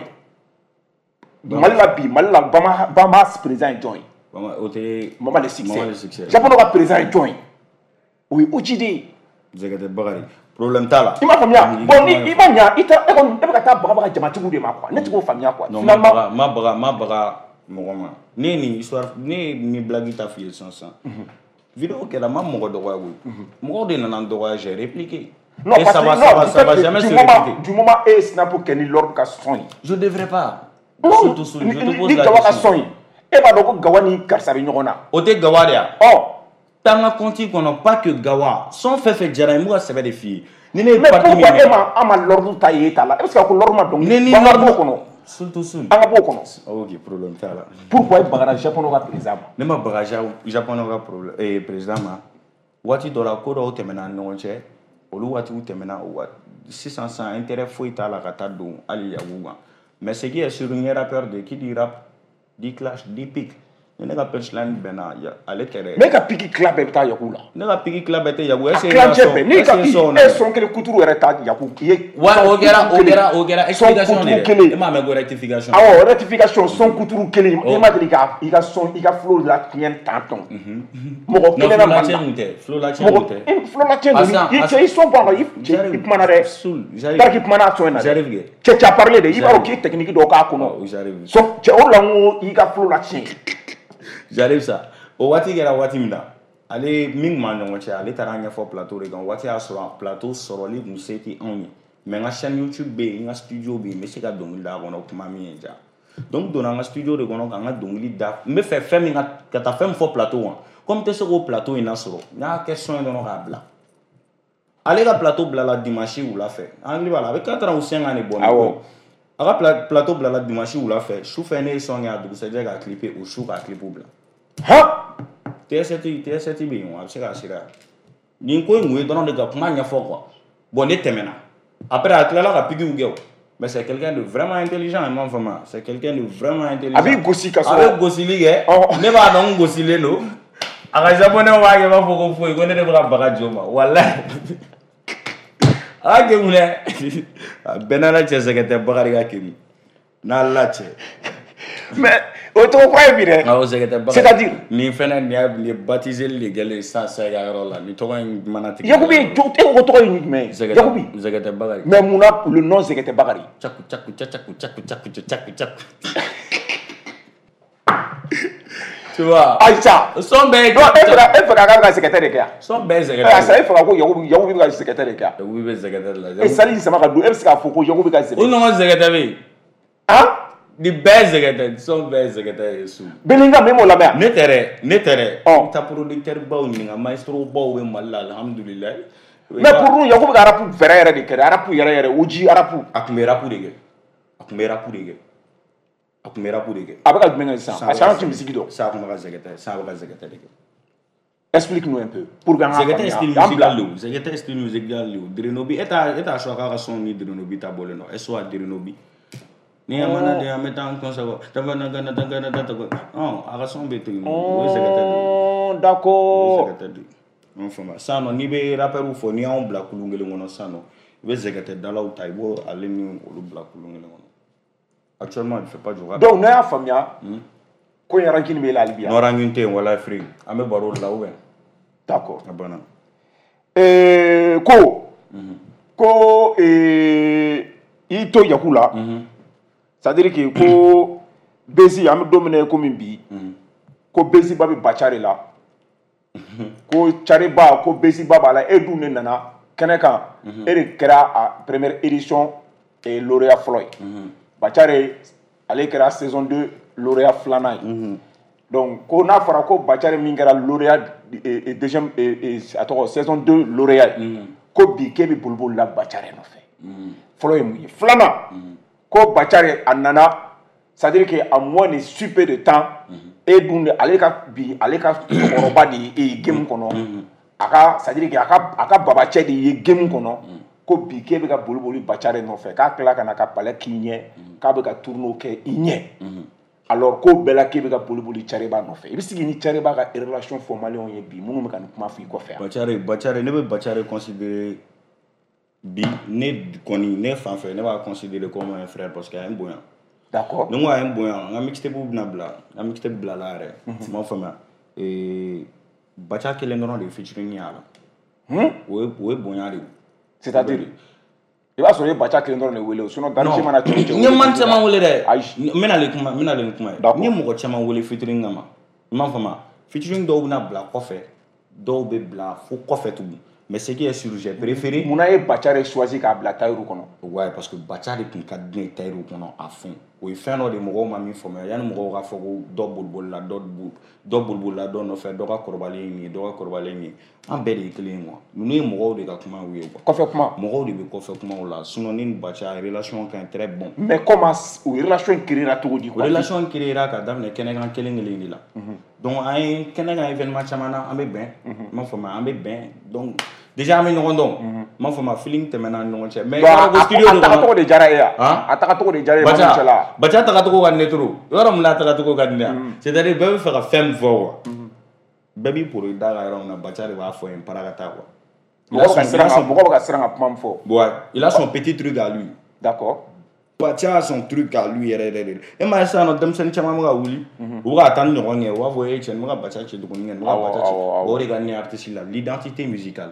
malala bi malala bama bama président join bama hôtel mama le succès japonais ka président join oui ojidi zegete bagari problème ta la il m'a famia bon ni il m'a nya ita e kon e ka ta baga baga jamatigu de ma quoi ne ko famia quoi finalement ma baga ma baga mogoma ni ni histoire ni ni blague ta fille sans sans vidéo que la maman mogo de roi mogo de nan do roi j'ai répliqué non ça va ça va ça va jamais se répéter du moment et snap pour Kenny Lord ka son je devrais pas surtout je te pose la question e ba do ko gawani karsa bi nyogona o te gawadia oh tanga konti kono pas que gawa son fait fait jara mo ça va des filles ni ne mais pourquoi ema ama lordu tayeta là est-ce que ko lorma donc ni ni lordu kono surtout sul anga bo kono ok problème ta là pourquoi bagara japonais ka président ne ma bagage japonais ka problème eh président ma wati dora ko do temena non che olu wati u temena o wat six cents intérêt foi ta la kata don ali yaouga mais ce qui est sur un rappeur de qui dit rap dit clash dit pic ne ka punchline bena ya ale tere mais ka pic club beta yakula ne ka pic club beta yaou est c'est ni ka e son que le kuturu era ta yakou wa o gera o gera o gera explication de e ma me go rectification ah oh rectification son kuturu kele e ma de ka i ka son i ka flow la tien tanton mo ko kele na manda flow la tien monte flow la tien i i son bon i i mana re dar ki mana to na j'arrive che cha parler de i ba o ki technique do ka kono j'arrive so che o la ngo i ka flow la tien j'arrive ça o wati gera wati mina ale ming man no che ale taranya fo plateau re gan wati asura plateau soroli museti onni mais nga chaîne YouTube be nga studio be me se ka dongli da kono kuma mi enja donc dona nga studio re kono nga dongli da me fait fait mi nga kata fem fo plateau comme te se ko plateau ina soro nga question no ka bla ale ka plateau bla la dimanche ou la fait angli bala avec quatre ans ou cinq ans bon awo aga plateau bla la dimanche ou la fait chou fait ne son ya du se ga clipper ou chou ka clip bla ha T S T T S T bi on se ga sira ni ko ngwe don de ga kuma nya fo quoi bon ne temena après atla la rapide ou geo mais c'est quelqu'un de vraiment intelligent non vraiment c'est quelqu'un de vraiment intelligent abi gosi ka so abi gosi lige ne ba don gosi le no aga japonais wa ga ba fo ko fo ko ne de ba baga joma wallahi age mule benala che sekete bagari ga kiri na lache mais auto quoi bien c'est-à-dire ni fena ni ni baptiser les gars ça ça ya rola ni to manati yakubi to te ko to ni mais yakubi sekete bagari mais muna le nom sekete bagari chaku chaku chaku chaku chaku chaku chaku tu vois Aïcha son be non e fera e fera ka secrétaire de kia son be secrétaire ah ça e fera ko yakubi yakubi ka secrétaire de kia yakubi be secrétaire la e sali sama ka do e ska fo ko yakubi ka secrétaire o non secrétaire be hein di best secrétaire son best secrétaire su belinga memo la mer ne tere ne tere ta producteur baw ni nga maestro baw we malla alhamdulillah mais pour nous yakubi ka rapu fera yere de kere rapu yere yere uji rapu akumbe rapu de ge akumbe rapu de ge akumbe rapu de ge abaka menga ça achana tu musique do ça kuma ka secrétaire ça ba secrétaire de ge explique-nous un peu pour gagner secrétaire style musical lo secrétaire style musical lo Drenobi eta eta so ka son ni Drenobi ta boleno e so Drenobi ni amana de ameta en conserve tabana gana gana data oh aga son beto oh secrétaire d'accord secrétaire on fama sano ni be rapper fo ni on black kulungele ngono sano be secrétaire dans la utaibo ale ni olu black kulungele ngono actuellement il fait pas du rap donc na famia ko yarankin be la libya no rangunte wala free ame baro la ou d'accord abana eh ko ko eh ito yakula c'est-à-dire que ko bezi am dominer ko min bi ko bezi babi bachare la ko chare ba ko bezi baba la edu ne nana keneka ere kera a première édition et lauréat Floyd bachare ale kera saison deux lauréat Flanay donc ko na fara ko bachare min kera lauréat et deuxième et attends saison deux lauréat ko bi kebi bulbul la bachare no fait Floyd mu Flana ko bachare anana c'est-à-dire que à moins de super de temps et donc aller ka bi aller ka oroba di e game kono aka c'est-à-dire que aka aka babache di e game kono ko bi k'e bɛ ka boli boli Bacare nɔfɛ k'a tila ka na ka palais k'i ɲɛ k'a bɛ ka tourneau kɛ i ɲɛ alors ko bɛɛ la k'e bɛ ka boli boli Cariba nɔfɛ i bɛ sigi ni Cariba ka relation fɔ maliyɛnw ye bi minnu bɛ ka nin kuma fɔ i kɔfɛ yan. Bacare Bacare ne bɛ Bacare considérer bi ne kɔni ne fan fɛ ne b'a considérer comme un frère parce que a ye n bonya. D'accord. ni n ko a ye n bonya n ka mixtape bɛna bila n ka mixtape bilala yɛrɛ i m'a faamuya ee Baca kelen dɔrɔn de featuring y'a la o ye o ye bonya de ye. c'est-à-dire i b'a sɔrɔ i ye Baca kelen dɔrɔn de wele sinon Darji mana cɛ o cɛ n ye man caman wele dɛ n bɛna le kuma n bɛna le ni kuma ye n ye mɔgɔ caman wele featuring kama i m'a faamuya featuring dɔw bɛna bila kɔfɛ dɔw bɛ bila fo kɔfɛ tugun mais ce qui est sûr j'ai préféré munna ye Bacare choisi k'a bila Tayiru kɔnɔ. ouais parce que Baca de tun ka di ne ye Tayiru kɔnɔ à fond o ye fɛn dɔ de mɔgɔw ma min faamuya yanni mɔgɔw k'a fɔ ko dɔ boliboli la dɔ dɔ boliboli la dɔ nɔfɛ dɔ ka kɔrɔbalen ye nin ye dɔ ka kɔrɔbalen ye nin ye an bɛɛ de ye kelen ye quoi ninnu ye mɔgɔw de ka kumaw ye quoi. kɔfɛ kuma mɔgɔw de bɛ kɔfɛ kumaw la sinon ni Baca relation ka ɲi très bon. mais comment o relation créera cogo di. o relation créera ka daminɛ kɛnɛkan kelen kelen de la. donc an ye kɛnɛkan événement caman na an bɛ bɛn. n m'a faamuya an bɛ bɛn donc déjà an bɛ ɲɔgɔn dɔn. n m'a faamuya feeling tɛmɛna an ni ɲɔgɔn cɛ. mais a tagacogo de diyara e ya. a tagacogo de diyara e maa min cɛ la. Baca tagacogo ka di ne trop yɔrɔ min na a tagacogo ka di ne yan. c'est à dire bɛɛ bɛ fɛ ka fɛn min fɔ quoi. bɛɛ b'i poro da la yɔrɔ min na Baca de b'a fɔ yen para ka taa quoi. mɔgɔ bɛ ka siran ka kuma min fɔ. ouais il a son petit truc à lui. d'accord. Baca a son truc à lui yɛrɛ yɛrɛ de e ma ye sisan nɔ denmisɛnnin caman bɛ ka wuli u bɛ ka taa ni ɲɔgɔn ye u b'a fɔ e cɛ n bɛ ka Baca cɛ duguni kɛ n bɛ ka Baca cɛ o de ka di ne ye artiste la l'identité musicale.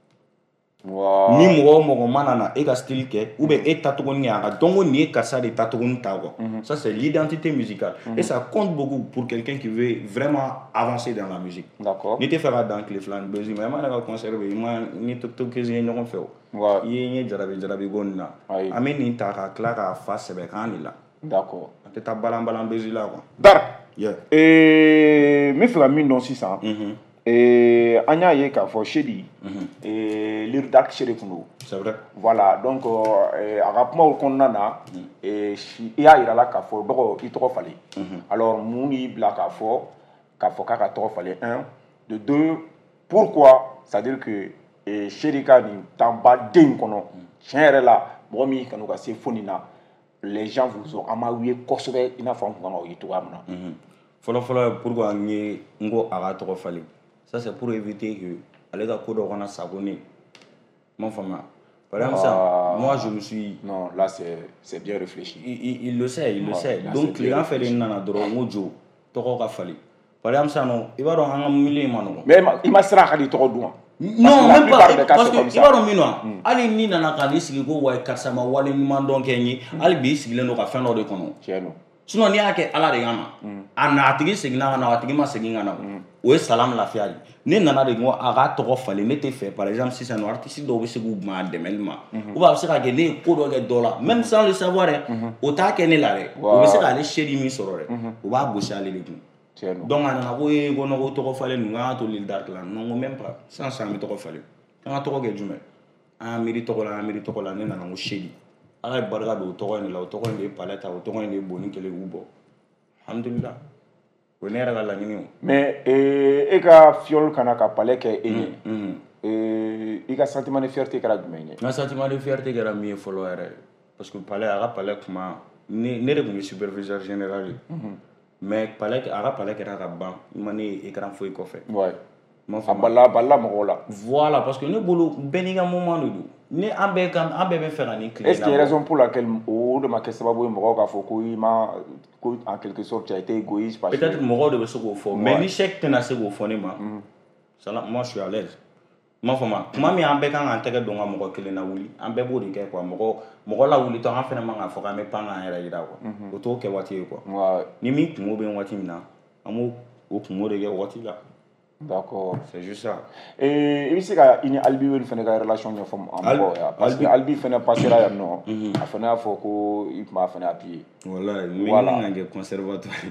Wow. ni mɔgɔ o mɔgɔ mana na e ka style kɛ ou bien e tatogoni kɛ a ka dɔn ko nin ye karisa de tatogoni ta quoi. ça c'est l'identité musicale. et ça compte beaucoup pour quelqu'un qui veut vraiment avancer dans la musique. d'accord. n'i tɛ fɛ ka dan tile fila ni bɛsi mais i ma ne ka concert bɛ i ma ni tokezi ye ɲɔgɔn fɛ o. i ye n ye jarabi jarabi ko nin na an bɛ nin ta ka tila k'a fa sɛbɛkan de la. d'accord. a tɛ taa balan balan bɛsi la quoi. Dar. n bɛ fɛ ka min dɔn sisan. an y'a ye k'a fɔ Sedi Liridak Sedi tun don. c'est vrai. voilà donc a ka kumaw kɔnɔna na i y'a yira la k'a fɔ dɔgɔ i tɔgɔ falen. alors mun y'i bila k'a fɔ k'a fɔ k'a ka tɔgɔ falen un de deux pourquoi c'est à dire que Sedi ka nin tanba den kɔnɔ tiɲɛ yɛrɛ la mɔgɔ min kanu ka se fo nin na les gens vous ont amaouillé kosɛbɛ i n'a fɔ an kun kan k'o ye cogoya min na. fɔlɔ fɔlɔ pourquoi n ye n ko a ka tɔgɔ falen ça c'est pour éviter que ale ka ko dɔ kana sago ne m'a faamuya. par exemple ça moi je me suis. non là c'est c'est bien réfléchi. il, il le sait il le sait donc tilegan fɛ de n nana dɔrɔn n ko jo tɔgɔ ka falen par exemple ça non i b'a dɔn an ka milieu ma nɔgɔn. mais i ma siran a ka di tɔgɔ dun wa. non même pas parce que i b'a dɔn min na hali ni nana ka n'i sigi ko wa karisa ma wale ɲuman dɔn kɛ n ye hali bi i sigilen don ka fɛn dɔ de kɔnɔ. tiɲɛ don. sinon n'i y'a kɛ ala de kama a na a tigi seginna ka na a tigi ma segin ka na o ye salam lafiya de ne nana de ko a ka tɔgɔ falen ne tɛ fɛ par exemple sisan nɔ artiste dɔw bɛ se k'u ban a dɛmɛli ma ou bien a bɛ se ka kɛ ne ye ko dɔ kɛ dɔ la même sans le savoir dɛ o t'a kɛ ne la dɛ o bɛ se k'ale seedi min sɔrɔ dɛ o b'a gosi ale de kun donc a nana ko ee ko ko tɔgɔ falen ninnu k'an ka to Liridak la non ko même pas sans ça an bɛ tɔgɔ falen an ka tɔgɔ kɛ jumɛn an y'a miiri tɔgɔ la an y'a miiri tɔgɔ la ne nana ko Sedi ala ye barika don o tɔgɔ in de la o tɔgɔ in de ye palais ta o tɔgɔ in de ye bonni kelen k'u bɔ alhamdulilah o ye ne yɛrɛ ka laɲini o. mais e ka fiole kana ka palais kɛ e ɲɛ i ka sentiment de fierté kɛra jumɛn ye. n ka sentiment de fierté kɛra min ye fɔlɔ yɛrɛ parce que palais a ka palais kuma ne ne de tun ye superviseur général ye mais palais a ka palais kɛra ka ban i ma ne ye écran foyi kɔfɛ. a balila balila mɔgɔw la. voilà parce que ne bolo bɛɛ n'i ka moment de don ni an bɛɛ kan an bɛɛ bɛ fɛ ka nin tile. est ce qu'il y a raison pour laquelle o de ma kɛ sababu ye mɔgɔw k'a fɔ ko i ma ko en quelque sorte tu as été égoïste. parce que peut-être mɔgɔw de bɛ se k'o fɔ mais ni chèque tɛna se k'o fɔ ne ma ça moi je suis à l'aise m'a fɔ ma kuma min an bɛɛ kan k'an tɛgɛ don ka mɔgɔ kelen na wuli an bɛɛ b'o de kɛ quoi mɔgɔ mɔgɔ la wuli tɔ an fɛnɛ man k'a fɔ k'an bɛ pan k'an yɛrɛ yira quoi o t'o kɛ waati ye quoi ni min kungo bɛ waati min na an b'o o kungo de kɛ waati la. d'accord c'est juste ça. i bɛ se ka i ni Albi Wele fɛnɛ ka relation ɲɛfɔ an mɔgɔw ye parce que Albi fɛnɛ passera yan nɔ a fɛnɛ y'a fɔ ko i tun b'a fɛnɛ appuyer. walayi n bɛ ɲini ka kɛ conservatoire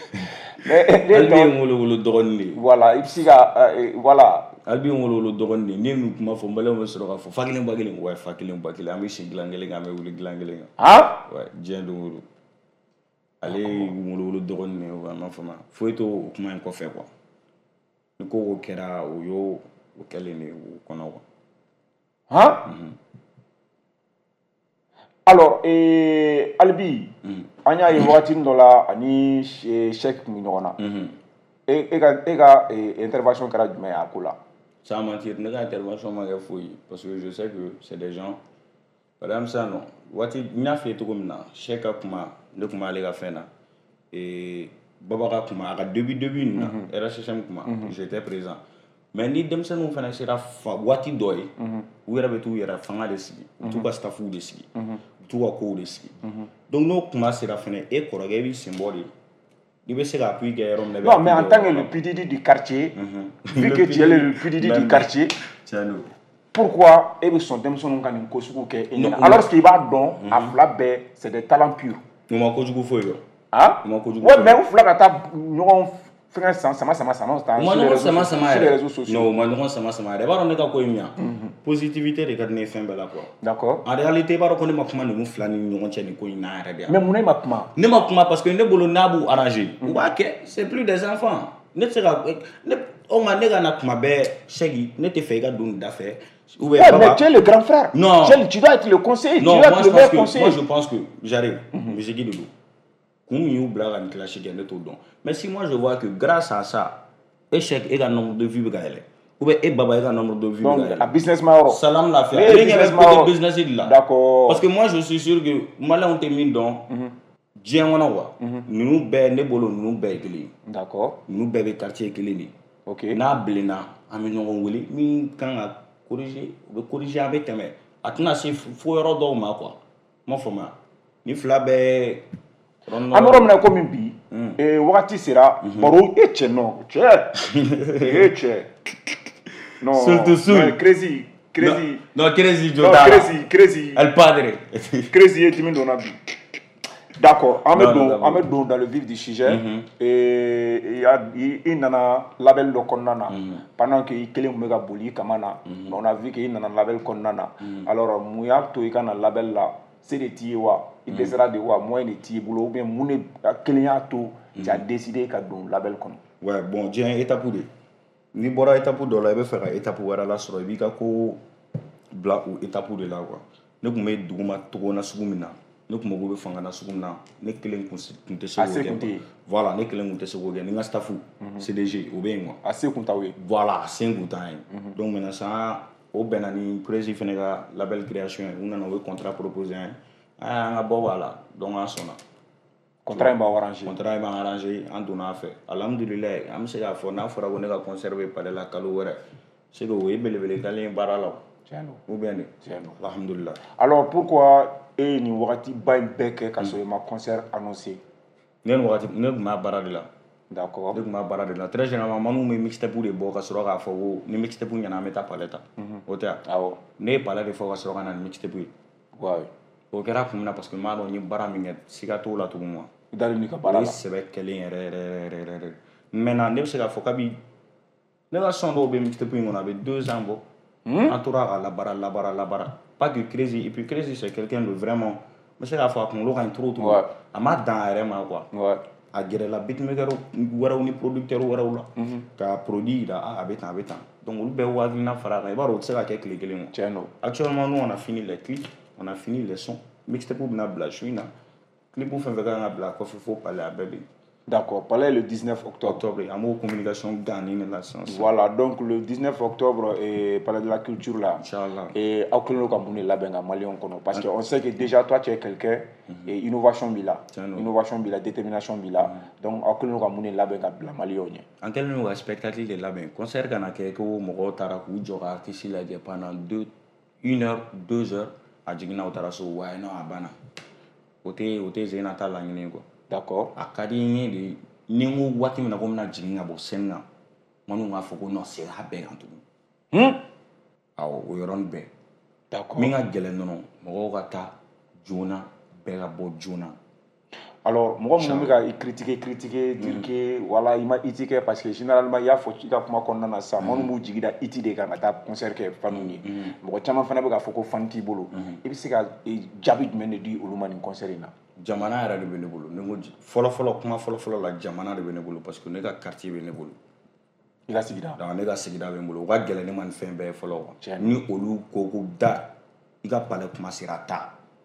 Albi ye n wolo wolo dɔgɔnin de ye. voilà i bɛ se ka voilà. Albi ye n wolo wolo dɔgɔnin de ye ne ye nin kuma fɔ maliyɛnw bɛ sɔrɔ k'a fɔ fa kelen ba kelen wa fa kelen ba kelen an bɛ si dilan kelen kan an bɛ wuli dilan kelen kan. han. diɲɛ don o don ale ye n wolo wolo dɔgɔnin de ye wa n m'a faamuya foyi t'o o kuma in kɔfɛ quoi. ni ko o kɛra o y'o o kɛlen de o kɔnɔ quoi. han. Alors, eh, Albi, an y'a ye wagati dɔ la ani Cheikh kun bɛ ɲɔgɔn na. E e ka e ka intervention kɛra jumɛn ye a ko la? Sans mentir, ne ka intervention ma kɛ foyi parce que je sais que c'est des gens. Par exemple ça non, waati n y'a f'i ye cogo min na, Cheikh ka kuma ne kun b'ale ka fɛn na. Et Baba ka kuma a ka début début nin na, R S S M kuma, j'étais présent. Mais ni denmisɛnninw fana sera waati dɔ ye, u yɛrɛ bɛ t'u yɛrɛ fanga de sigi, u t'u ka staffuw de sigi, u t'u ka kow de sigi. Donc n'o kuma sera fana e kɔrɔkɛ i b'i sen bɔ de. Il veut se appuyer que non, mais en tant que le P D D du quartier, vu que tu es le P D D du quartier, pourquoi il veut son démission quand il cause alors qu'il va don à Flabé, c'est des talents purs. Nous m'en cause beaucoup yo. Ah? Ouais, mais on flaque à ta non frère sama sama sama sama sur les réseaux sociaux. Non, moi non sama sama. D'abord on est quoi il y a positivité de garder fin belle quoi. D'accord. En réalité pas reconnaître ma comment nous flani nous on tient ni quoi il n'a rien. Mais mon ma comment? Ne ma comment parce que ne bolo nabu arrangé. Ou ok, c'est plus des enfants. Ne sera ne on m'a négé na comment be chegi ne te fait ga don d'affaires. Ouais, mais tu es le grand frère. Non. Tu dois être le conseiller. Non, tu dois être le meilleur conseiller. Moi je pense que j'arrive. Mais j'ai dit de l'eau. Mais si moi je vois que grâce à ça, échec et un nombre de vues, ou bien et baba et un nombre de vues, donc un businessman, salam l'a fait. Il y avait beaucoup de business là. D'accord. Parce que moi je suis sûr que malin on te mis dans Dieu on a wa. Nous ben ne bolo nous ben kili. D'accord. Nous ben quartier kili. Ok. Na blena amino on wili mi quand a corriger, on corriger avec tes mains. Atuna c'est faut yoro do ma quoi. Mon format. Ni flabe amoro mena ko min bi eh wakati sera baro e che no che e che no sul crazy crazy no crazy no crazy crazy el padre crazy et timi dona bi d'accord amed don amed don dans le vif du sujet et il y a il nana label do konnana pendant que il kele mega boli kamana on a vu que il nana label konnana alors muya to ikana label la c'est des tiwa il désira de wa moins de tiers boulot ou bien mune client tout tu as décidé qu'à don label comme ouais bon j'ai une étape de ni bora étape de là il veut faire étape wara la sur bi ka ko bla ou étape de là quoi ne ko me duguma to na sugumina ne ko mo be fanga na sugumina ne kelen ko kunte se voilà ne kelen kunte se go ni nga staffu C D G ou bien moi assez kunta oui voilà cinq kunta donc maintenant ça au benani président fenega label création on a un contrat proposé ah nga bo wala donc on sona contrat ba arrangé contrat ba arrangé en donna fait alhamdoulillah am se ga fo na fora go ne ga conserver par la kalo wara c'est go we bele bele kalen barala tiano ou bien tiano alhamdoulillah. Alors pourquoi et ni wakati ba beke ka so ma concert annoncé nen wakati ne ma barade la. D'accord. Donc ma barade la très généralement manu me mixtape pour les bo ka soro ka fo ni mixtape pour nyana meta paleta otea awo ne pala de fo ka soro na mixtape ouais o kɛra kun na parce que ma dɔn ni bara min kɛ siga t'o la tugun ma dali ni ka bara la sɛbɛ kelen yɛrɛ yɛrɛ yɛrɛ yɛrɛ maintenant ne bɛ se k'a fɔ kabi ne ka son dɔw bɛ mixtape in kɔnɔ a bɛ deux ans bɔ an tora ka labara labara labara pas que crazy et puis crazy c'est quelqu'un de vraiment n bɛ se k'a fɔ a kunkolo ka ɲi trop trop a ma dan a yɛrɛ ma quoi a gɛrɛla beatmaker wɛrɛw ni producteur wɛrɛw la ka produit yira a bɛ tan a bɛ tan donc olu bɛɛ hakilina fara kan i b'a dɔn o tɛ se ka kɛ tile kelen o tiɲɛ don actuellement nous on a fini les clips on a fini les sons mixtape bina bla chouina clip ou fin vega na bla kofi faut parler à bébé d'accord parler le dix-neuf octobre octobre amour communication gagné dans la sens voilà donc le dix-neuf octobre et parler de la culture là inchallah et aucun autre camerounais là benga malien kono parce que on sait que déjà toi tu es quelqu'un et innovation bila innovation bila détermination bila donc aucun autre camerounais là benga bla malien en quel nous spectacle de là ben concert kana ke ko mo tara ku joga artiste là pendant deux une heure deux heures a jigina utara so wa no abana ote ote zena ta la ngine ko d'accord akadi ni de ni ngo wati mina ko mina jigina bo senna manu nga foko no se ha be antu hm aw o yoron be d'accord minga gele nono mo ko ta jona be ga bo jona alors moi mon gars il critiquer critiquer dire que voilà il m'a critiqué parce que généralement il y a faut tu dois comment qu'on na ça mon mu jigida iti de kan ta concert ke fanuni mo chama fana be ga foko fanti bolo et puis c'est ga jabi men di uluma ni concert na jamana ara de bene bolo ne ngoji folo folo kuma folo folo la jamana de bene bolo parce que ne ga quartier bene bolo il a sigida dans ne ga sigida bene bolo wa gele ne man fen be folo ni olu ko ko da i ga pale kuma sirata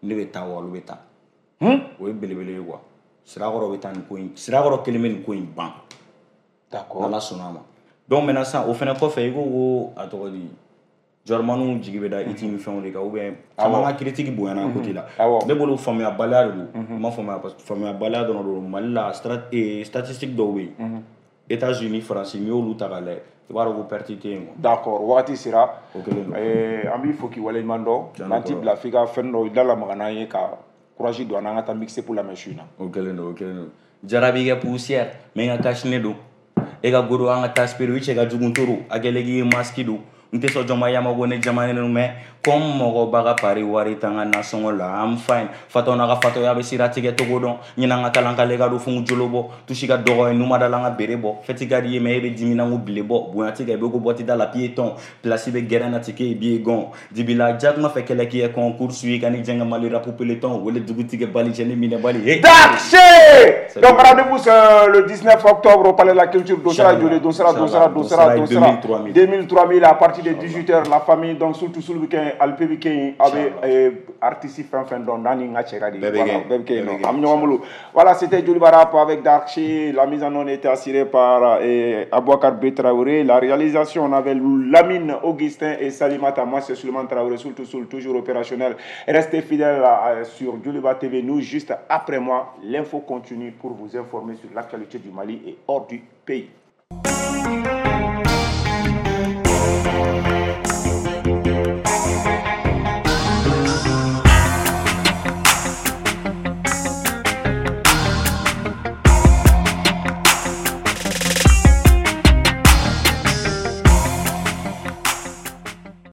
ne bɛ taa wa olu bɛ taa o ye belebele ye quoi sirakɔrɔ bɛ taa nin ko in sirakɔrɔ kelen bɛ nin ko in ban d'accord ala sɔnna a ma donc maintenant sisan o fana kɔfɛ i ko ko a tɔgɔ di jɔrɔmaniw jigi bɛ da iti ni fɛnw de kan ou bien caman ka critique bonyana côté la ne bolo faamuyabaliya de don n ma faamuya parce que faamuyabaliya dɔrɔn don Mali la statistique dɔw bɛ yen États-Unis Faransi n'i y'olu ta k'a lajɛ i b'a dɔn ko perte tɛ yen quoi d'accord wagati sera o kelen don an b'i fo k'i waleɲuman dɔn n'an t'i bila f'i ka fɛn dɔ i da lamaga n'an ye ka courage don an n'an ka taa mixer pour lamɛn su in na o kelen don o kelen don jarabi kɛ poussière mais n ka kasine don e ka godo an ka taa spiri i cɛ ka jugu toro a kɛlen k'i ye masque don n tɛ sɔn jɔnma yama ko ne jamana ninnu mɛ comme mɔgɔ b'a ka pari wari tan ka nasɔngɔ la I'm fine fatɔ n'a ka fatɔya bɛ sira tigɛ togo dɔn ɲinan ka kalan k'ale ka don funu jolo bɔ tusi ka dɔgɔ ye numa da la n ka bere bɔ fɛti ka di ye mɛ e bɛ dimi na ko bile bɔ bonya tigɛ i bɛ ko bɔti da la pied tɔn place bɛ gɛrɛ na tike ye biye gɔn dibila jakuma fɛ kɛlɛ k'i ye concours yi ka ni jɛngɛ mali rap peloton wele dugutigi bali cɛ ni minɛ bali hey Daxé donc rendez-vous c'est le dix-neuf octobre au palais de la culture Donsera Jolé Donsera Donsera Donsera Donsera deux mille trois mille à partir de dix-huit heures la famille donc surtout sur le week-end alpe week-end avec artistes fin fin donc dans une achéradi voilà c'était Joliba Rap avec Daxé la mise en onde était assurée par eh, Abouakar B Traoré la réalisation on avait Lamine Augustin et Salimata moi c'est Suleiman Traoré surtout sur toujours opérationnel restez fidèles euh, sur Joliba T V nous juste après moi l'info continue pour vous informer sur l'actualité du Mali et hors du pays.